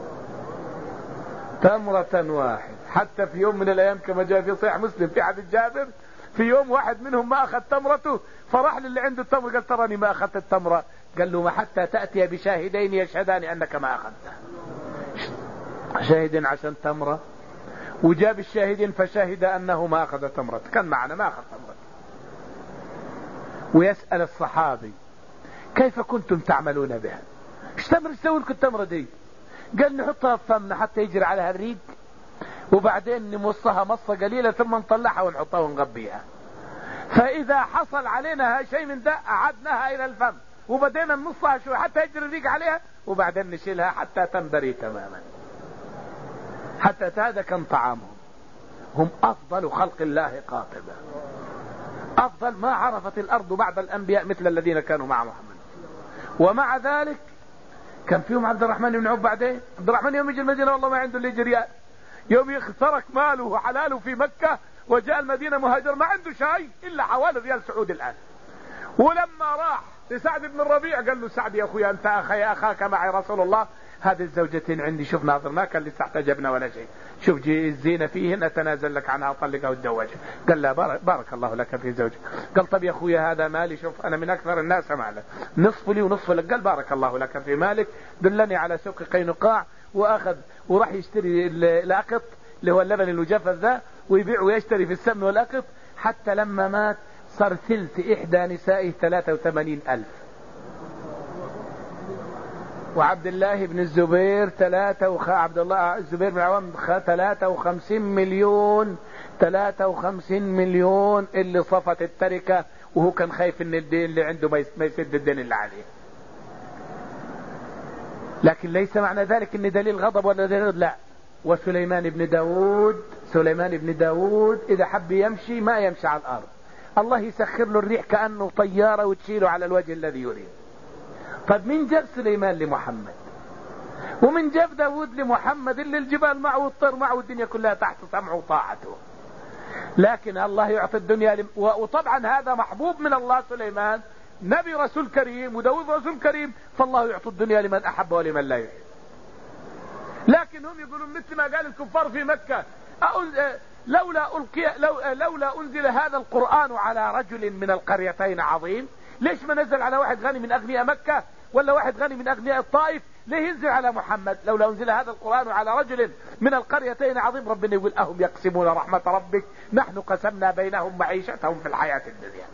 تمرة واحدة. حتى في يوم من الأيام كما جاء في صحيح مسلم في حديث جابر، في يوم واحد منهم ما أخذ تمرته فراح للي عنده التمر قال تراني ما أخذت التمرة. قال له ما حتى تأتي بشاهدين يشهدان أنك ما أخذتها. شاهدين عشان تمرة، وجاب الشاهدين فشهد أنه ما أخذ تمرة، كان معنا ما أخذ تمرة. ويسأل الصحابي كيف كنتم تعملون بها؟ ايش تمر تسوي لكم التمرة دي؟ قال نحطها في فمنا حتى يجري عليها الريق، وبعدين نمصها مصة قليلة ثم نطلعها ونحطها ونغبيها. فإذا حصل علينا شيء من ده أعدناها إلى الفم وبدينا نمصها شوي حتى يجري الريق عليها، وبعدين نشيلها حتى تنبري تماما. حتى هذا كان طعامهم. هم أفضل خلق الله قاطبة، أفضل ما عرفت الأرض بعد الأنبياء مثل الذين كانوا مع محمد. ومع ذلك كان فيهم عبد الرحمن بن عوف. بعدين عبد الرحمن يوم يجي المدينة والله ما عنده اللي ريال، يوم يخترق ماله وحلاله في مكة وجاء المدينة مهاجر ما عنده شيء إلا حوالي ريال سعودي الآن. ولما راح لسعد بن الربيع قال له سعد يا أخويا أنت أخي أخاك معي رسول الله، هذه الزوجتين عندي شوف ناظر ما كان لسه احتجبنا ولا شيء، شوف جي الزينة فيهن أتنازل لك عنها أطلقها واتزوجها. قال لا بارك, بارك الله لك في زوجك. قال طب يا أخويا هذا مالي، شوف أنا من أكثر الناس ماله، نصف لي ونصف لك. قال بارك الله لك في مالك، دلني على سوق قينقاع. وأخذ وراح يشتري الأقط اللي هو اللبن المجفف ذا ويبيع ويشتري في السمن والأقط، حتى لما مات صار ثلث إحدى نسائه ثلاثة وثمانين ألف، وعبد الله بن الزبير ثلاثة وخ... عبد الله الزبير بن عوام ثلاثة وخمسين مليون ثلاثة وخمسين مليون اللي صفت التركة، وهو كان خايف ان الدين اللي عنده ما يسد الدين اللي عليه. لكن ليس معنى ذلك ان دليل غضب ولا دليل لا. وسليمان بن داود سليمان بن داود اذا حب يمشي ما يمشي على الارض، الله يسخر له الريح كأنه طيارة وتشيله على الوجه الذي يريد. طب من جاب سليمان لمحمد ومن جاب داود لمحمد اللي الجبال معه والطير معه والدنيا كلها تحت سمعه وطاعته؟ لكن الله يعطي الدنيا لم... وطبعا هذا محبوب من الله. سليمان نبي رسول كريم وداود رسول كريم، فالله يعطي الدنيا لمن أحب ولمن لا يحب. لكن هم يقولون مثل ما قال الكفار في مكة أأنزل... لولا ألقي لو... لولا أنزل هذا القرآن على رجل من القريتين عظيم. ليش ما نزل على واحد غني من أغنياء مكة ولا واحد غني من أغنياء الطائف؟ ليه ينزل على محمد؟ لولا أنزل هذا القرآن على رجل من القريتين عظيم. ربنا يقول أهم يقسمون رحمة ربك نحن قسمنا بينهم معيشتهم في الحياة الدنيا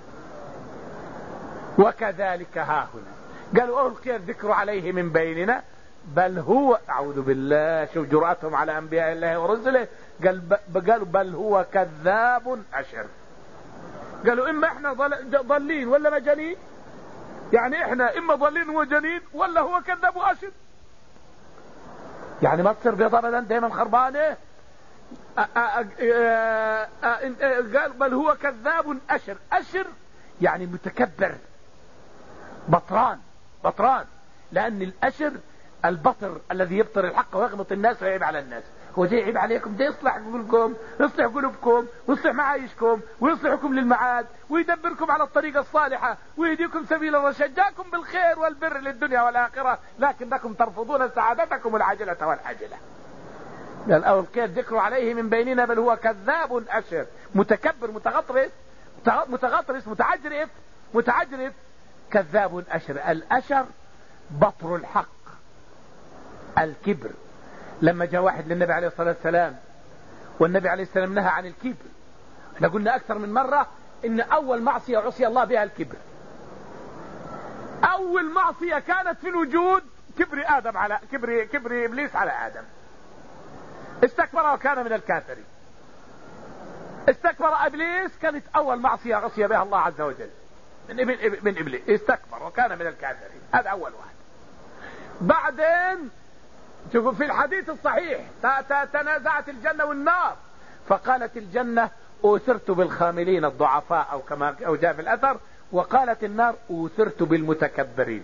وكذلك ها هنا. قالوا ألقي الذكر عليه من بيننا بل هو أعوذ بالله، شوف جرأتهم على أنبياء الله ورسله. قال قالوا بل هو كذاب أشر. قالوا إما إحنا ضالين ولا مجانين، يعني إحنا إما ضالين ومجانين ولا هو كذاب وأشر. يعني ما تصير بيض أبدا دائما خربانة. قال بل هو كذاب أشر. أشر يعني متكبر بطران بطران لأن الأشر البطر الذي يبطر الحق ويغمط الناس ويعيب على الناس. هو جاي يعيب عليكم، ده يصلح قلوبكم يصلح قلوبكم ويصلح معايشكم ويصلحكم للمعاد ويدبركم على الطريقة الصالحة ويهديكم سبيل الرشاد، جاكم بالخير والبر للدنيا والآخرة، لكنكم ترفضون سعادتكم العاجلة والعاجلة. قال أو القي الذكر عليه من بيننا بل هو كذاب أشر. متكبر متغطرس متغطرس متعجرف متعجرف كذاب أشر. الأشر بطر الحق، الكبر. لما جاء واحد للنبي عليه الصلاة والسلام والنبي عليه السلام نهى عن الكبر. احنا قلنا أكثر من مرة إن أول معصية عصي الله بها الكبر. أول معصية كانت في الوجود كبر آدم على كبر كبر إبليس على آدم. استكبر وكان من الكافرين. استكبر إبليس كانت أول معصية عصي بها الله عز وجل من من إبليس. استكبر وكان من الكافرين، هذا أول واحد. بعدين شوفوا في الحديث الصحيح تنازعت الجنة والنار فقالت الجنة أوثرت بالخاملين الضعفاء أو كما أو جاء في الأثر، وقالت النار أوثرت بالمتكبرين.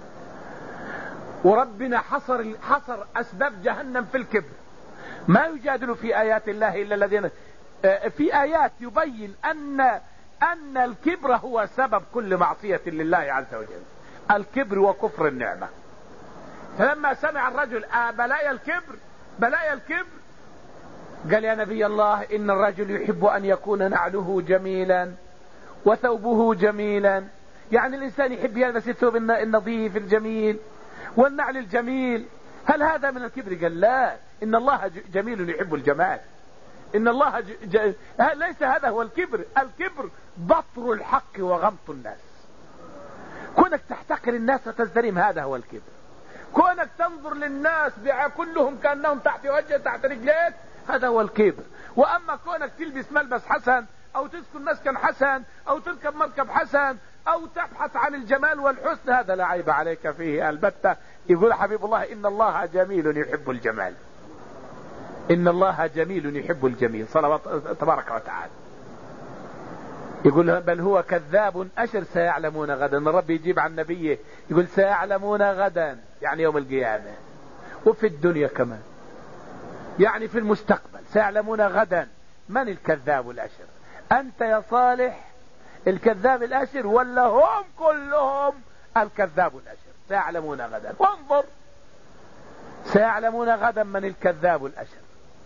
وربنا حصر حصر أسباب جهنم في الكبر. ما يجادل في آيات الله إلا الذين في آيات يبين أن أن الكبر هو سبب كل معصية لله عز وجل، الكبر وكفر النعمة. فلما سمع الرجل آه بلايا الكبر بلايا الكبر قال يا نبي الله إن الرجل يحب أن يكون نعله جميلا وثوبه جميلا، يعني الإنسان يحب يلبس الثوب النظيف الجميل والنعل الجميل، هل هذا من الكبر؟ قال لا، إن الله جميل يحب الجمال، إن الله ج... ج... ليس هذا هو الكبر. الكبر بطر الحق وغمط الناس. كن كونك تحتقر الناس وتزدريهم هذا هو الكبر. كونك تنظر للناس كلهم كأنهم تحت وجه تحت رجليك هذا هو الكبر. واما كونك تلبس ملبس حسن او تسكن مسكن حسن او تركب مركب حسن او تبحث عن الجمال والحسن هذا لا عيب عليك فيه البتة. يقول حبيب الله ان الله جميل يحب الجمال، ان الله جميل يحب الجميل صلوات تبارك وتعالى. يقول بل هو كذاب أشر سيعلمون غدا. الرب يجيب عن نبيه يقول سيعلمون غدا يعني يوم القيامة، وفي الدنيا كمان يعني في المستقبل سيعلمون غدا من الكذاب الأشر. أنت يا صالح الكذاب الأشر ولا هم كلهم الكذاب الأشر؟ سيعلمون غدا. وانظر سيعلمون غدا من الكذاب الأشر.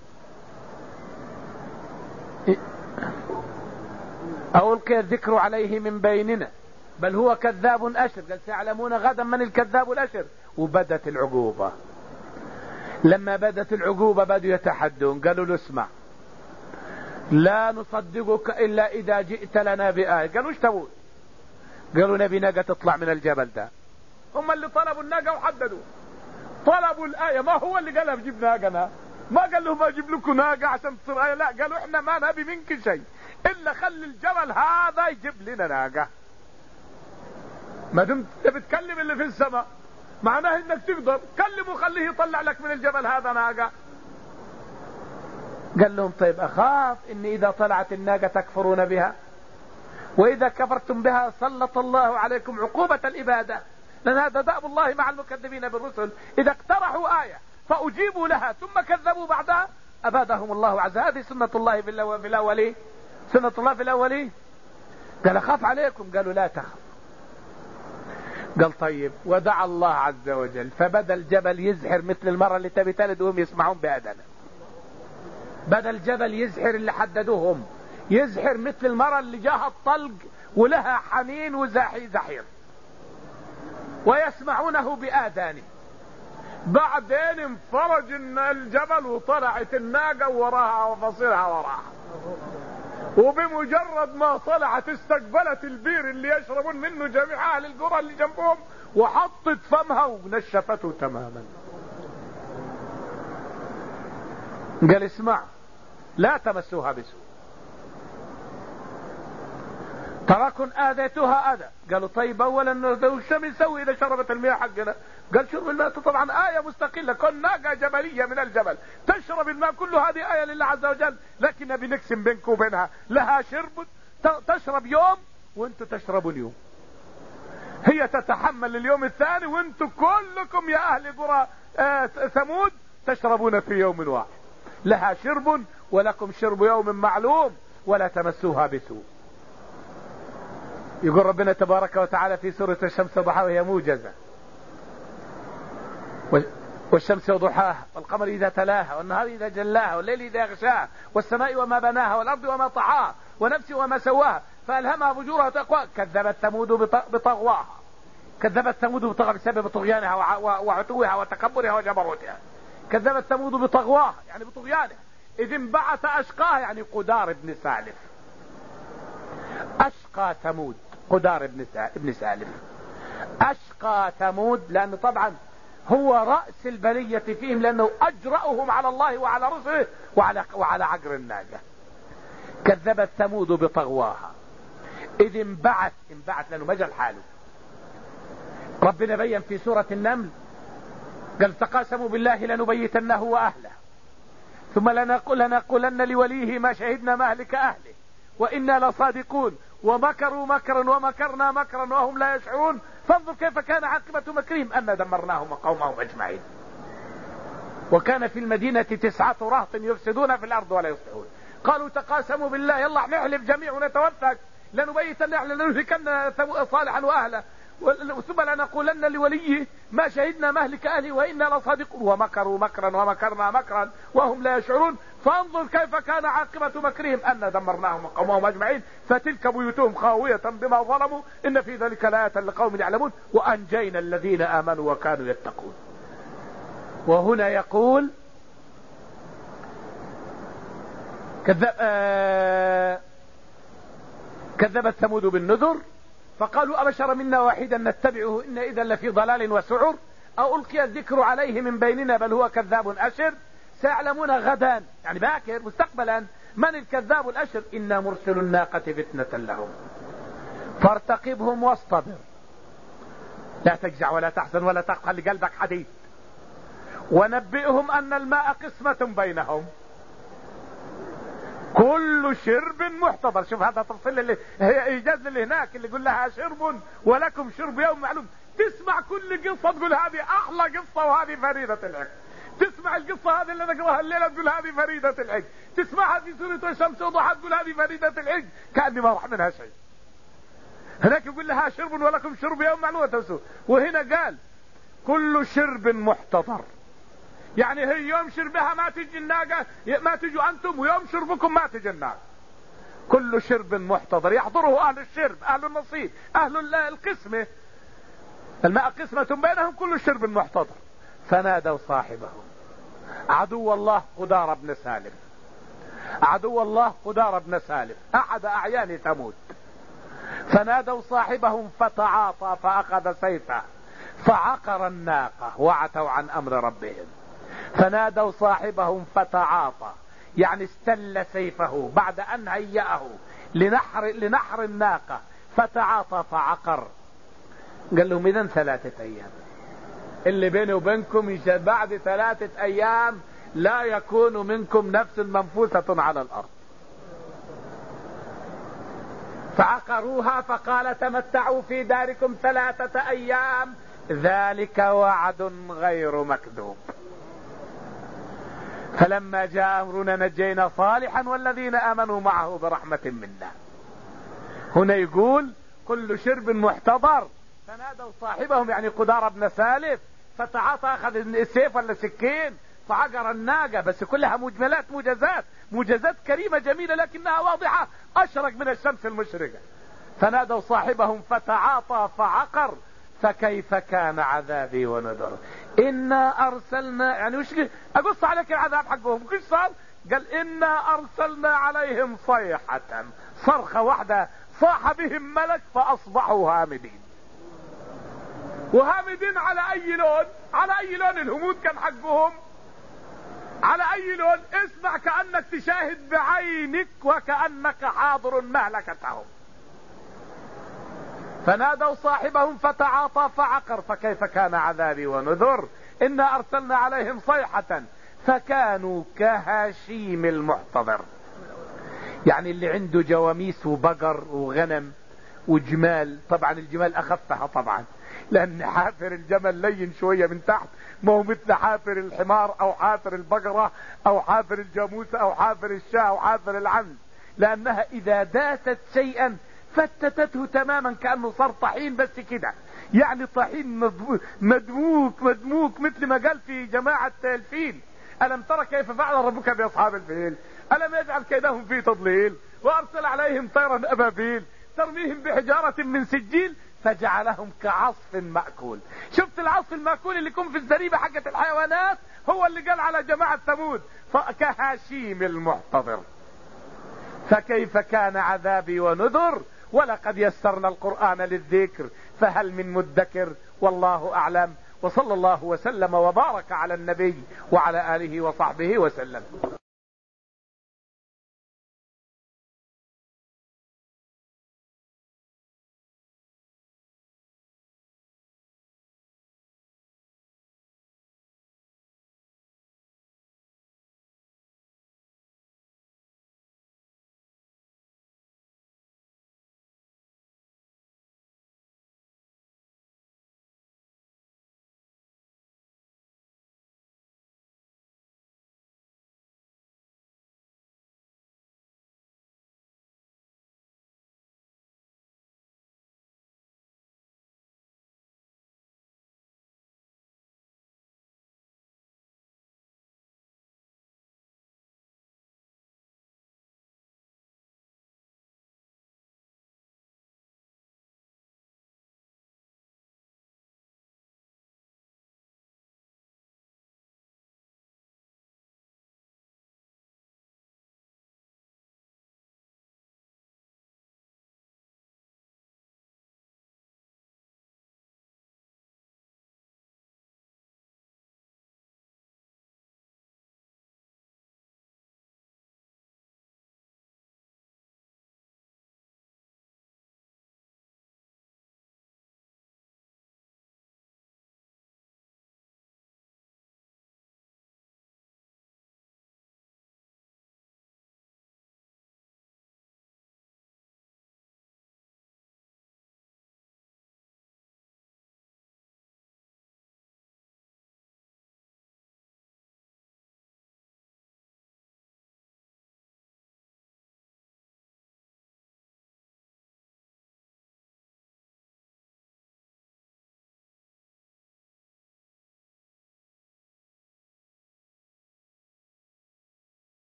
أو ألقي الذكر عليه من بيننا بل هو كذاب أشر. قال سيعلمون غدا من الكذاب الأشر. وبدت العقوبة. لما بدت العقوبة بدوا يتحدون قالوا له اسمع لا نصدقك إلا إذا جئت لنا بآية. قالوا ايش تقول؟ قالوا نبي ناقة تطلع من الجبل ده. هم اللي طلبوا الناقة وحددوا طلبوا الآية. ما هو اللي قالها بجيب ناقة، ما قال لهم اجيب لكم ناقة عشان تصير آية، لا قالوا احنا ما نبي منك شيء إلا خلي الجبل هذا يجيب لنا ناقة. ما دمت بتكلم اللي في السماء معناه انك تقدر كلمه خليه يطلع لك من الجبل هذا ناقة. قال لهم طيب اخاف ان اذا طلعت الناقة تكفرون بها، واذا كفرتم بها سلط الله عليكم عقوبة الابادة، لان هذا دأب الله مع المكذبين بالرسل. اذا اقترحوا آية فاجيبوا لها ثم كذبوا بعدها ابادهم الله عز وجل. هذه سنة الله في الاولين، سنة الله في الاولين. قال اخاف عليكم. قالوا لا تخف. قال طيب ودعا الله عز وجل فبدأ الجبل يزحر مثل المرة اللي تبي تلد وهم يسمعون بأذنه. بدأ الجبل يزحر اللي حددوهم يزحر مثل المرة اللي جاها الطلق ولها حنين وزاحي زحير ويسمعونه بآذانه. بعدين انفرج الجبل وطلعت الناقة وراها وفصيلها وراها، وبمجرد ما طلعت استقبلت البير اللي يشربون منه جميع اهل القرى اللي جنبهم وحطت فمها ونشفته تماما. قال اسمع لا تمسوها بسوء تراكن آذيتها أذى. قالوا طيب اولا وش بنسوي اذا شربت المياه حقنا؟ قال شرب الماء طبعا آية مستقلة. كن ناقة جبلية من الجبل تشرب الماء كله هذه آية لله عز وجل، لكن نبي نقسم بينك وبينها. لها شرب تشرب يوم وانتم تشربوا اليوم، هي تتحمل اليوم الثاني وانتم كلكم يا اهل قرى آه ثمود تشربون في يوم واحد. لها شرب ولكم شرب يوم معلوم ولا تمسوها بسوء. يقول ربنا تبارك وتعالى في سورة الشمس وضحاها وهي موجزة والشمس وضحاها والقمر إذا تلاها والنهار إذا جلاها والليل إذا يغشاها والسماء وما بناها والأرض وما طحاها ونفس وما سواها فألهمها فجورها وتقواها. كذبت ثمود بطغواها. كذبت ثمود بطغواها بسبب طغيانها وعتوها وتكبرها وجبروتها. كذبت ثمود بطغواها يعني بطغيانها إذ انبعث أشقاها يعني قدار بن سالف. أشقى ثمود قدار ابن سالف. أشقى ثمود لأنه طبعا هو رأس البلية فيهم لأنه أجرأهم على الله وعلى رسله وعلى, وعلى عقر الناقة. كذبت ثمود بطغواها إذ انبعث انبعث لأنه مجل حاله. ربنا بيّن في سورة النمل قال تقاسموا بالله لنبيتنه وأهله ثم لنقول لنقولن لوليه ما شهدنا مهلك أهله وإنا لصادقون ومكروا مكرا ومكرنا مكرا وهم لا يشعرون فانظر كيف كان عاقبة مكرهم أن دمرناهم وقومهم أجمعين. وكان في المدينة تسعة رهط يفسدون في الأرض ولا يصلحون. قالوا تقاسموا بالله يلا نحلف جميع ونتوثق لنبيتن لنهلكن صالحا وأهله ثم لنقولن لوليه ما شهدنا مهلك أهله وإنا لصادقون ومكروا مكرا ومكرنا مكرا وهم لا يشعرون فانظر كيف كان عاقبة مكرهم أن دمرناهم وقومهم أجمعين فتلك بيوتهم خاوية بما ظلموا إن في ذلك لآية لقوم يعلمون وأنجينا الذين آمنوا وكانوا يتقون. وهنا يقول كذب آه كذبت ثمود بالنذر فقالوا أبشر منا واحدا نتبعه إن إذا لفي ضلال وسعر أو ألقي الذكر عليه من بيننا بل هو كذاب أشر سيعلمون غدا يعني باكر مستقبلا من الكذاب الأشر إنا مرسل الناقة فتنة لهم فارتقبهم واصطبر لا تجزع ولا تحزن ولا تخف خلي قلبك حديد ونبئهم أن الماء قسمة بينهم كل شرب محتضر. شوف هذا تفصيل اللي هي إيجاز اللي هناك اللي يقول لها شرب ولكم شرب يوم معلوم. تسمع كل قصة تقول هذه أحلى قصة وهذه فريدة العقل. تسمع القصة هذه اللي نقراها الليلة تقول هذه فريدة العقل. تسمعها في سورة الشمس وضحى تقول هذه فريدة العقل كأني ما راح منها شيء. هناك يقول لها شرب ولكم شرب يوم معلوم وتوسو. وهنا قال كل شرب محتضر يعني هي يوم شربها ما تجي الناقة ما تجوا أنتم ويوم شربكم ما تجي الناقة. كل شرب محتضر يحضره أهل الشرب أهل النصيب أهل القسمة الماء قسمة بينهم كل شرب محتضر. فنادوا صاحبهم عدو الله قدار بن سالم عدو الله قدار بن سالم أحد أعيان ثمود. فنادوا صاحبهم فتعاطى فأخذ سيفه فعقر الناقة وعتوا عن أمر ربهم. فنادوا صاحبهم فتعاطى يعني استل سيفه بعد أن هيأه لنحر, لنحر الناقة فتعاطى فعقر. قال لهم إذن ثلاثة أيام اللي بيني وبينكم بعد ثلاثة أيام لا يكون منكم نفس منفوسة على الأرض. فعقروها فقال تمتعوا في داركم ثلاثة أيام ذلك وعد غير مكذوب. فلما جاء أمرنا نجينا صالحا والذين آمنوا معه برحمة منا. هنا يقول كل شرب محتضر. فنادوا صاحبهم يعني قدار بن سالف فتعاطى أخذ السيف ولا سكين فعقر الناقة. بس كلها مجملات موجزات موجزات كريمة جميلة لكنها واضحة أشرق من الشمس المشرقة. فنادوا صاحبهم فتعاطى فعقر فكيف كان عذابي ونذر. إنا أرسلنا يعني وش أقص عليك العذاب حقهم كيف صار؟ قال إنا أرسلنا عليهم صيحة صرخة واحدة صاح بهم ملك فأصبحوا هامدين. وهامدين على أي لون؟ على أي لون الهمود كان حقهم؟ على أي لون؟ اسمع كأنك تشاهد بعينك وكأنك حاضر مهلكتهم. فنادوا صاحبهم فتعاطى فعقر فكيف كان عذابي ونذر. إنا أرسلنا عليهم صيحة فكانوا كهشيم المحتضر. يعني اللي عنده جواميس وبقر وغنم وجمال طبعا الجمال أخفها طبعا لأن حافر الجمل لين شوية من تحت ما هو مثل حافر الحمار أو حافر البقرة أو حافر الجاموسة أو حافر الشاة أو حافر العنز لأنها إذا داست شيئا فتتته تماما كأنه صار طحين بس كده يعني طحين مدموك مدموك مثل ما قال في جماعة الفيل ألم ترى كيف فعل ربك بأصحاب الفيل ألم يجعل كيدهم في تضليل وأرسل عليهم طيرا أبابيل ترميهم بحجارة من سجيل فجعلهم كعصف مأكول. شفت العصف المأكول اللي يكون في الزريبة حقة الحيوانات هو اللي قال على جماعة ثمود كهشيم المحتضر. فكيف كان عذابي ونذر. ولقد يسرنا القرآن للذكر فهل من مدكر. والله أعلم وصلى الله وسلم وبارك على النبي وعلى آله وصحبه وسلم.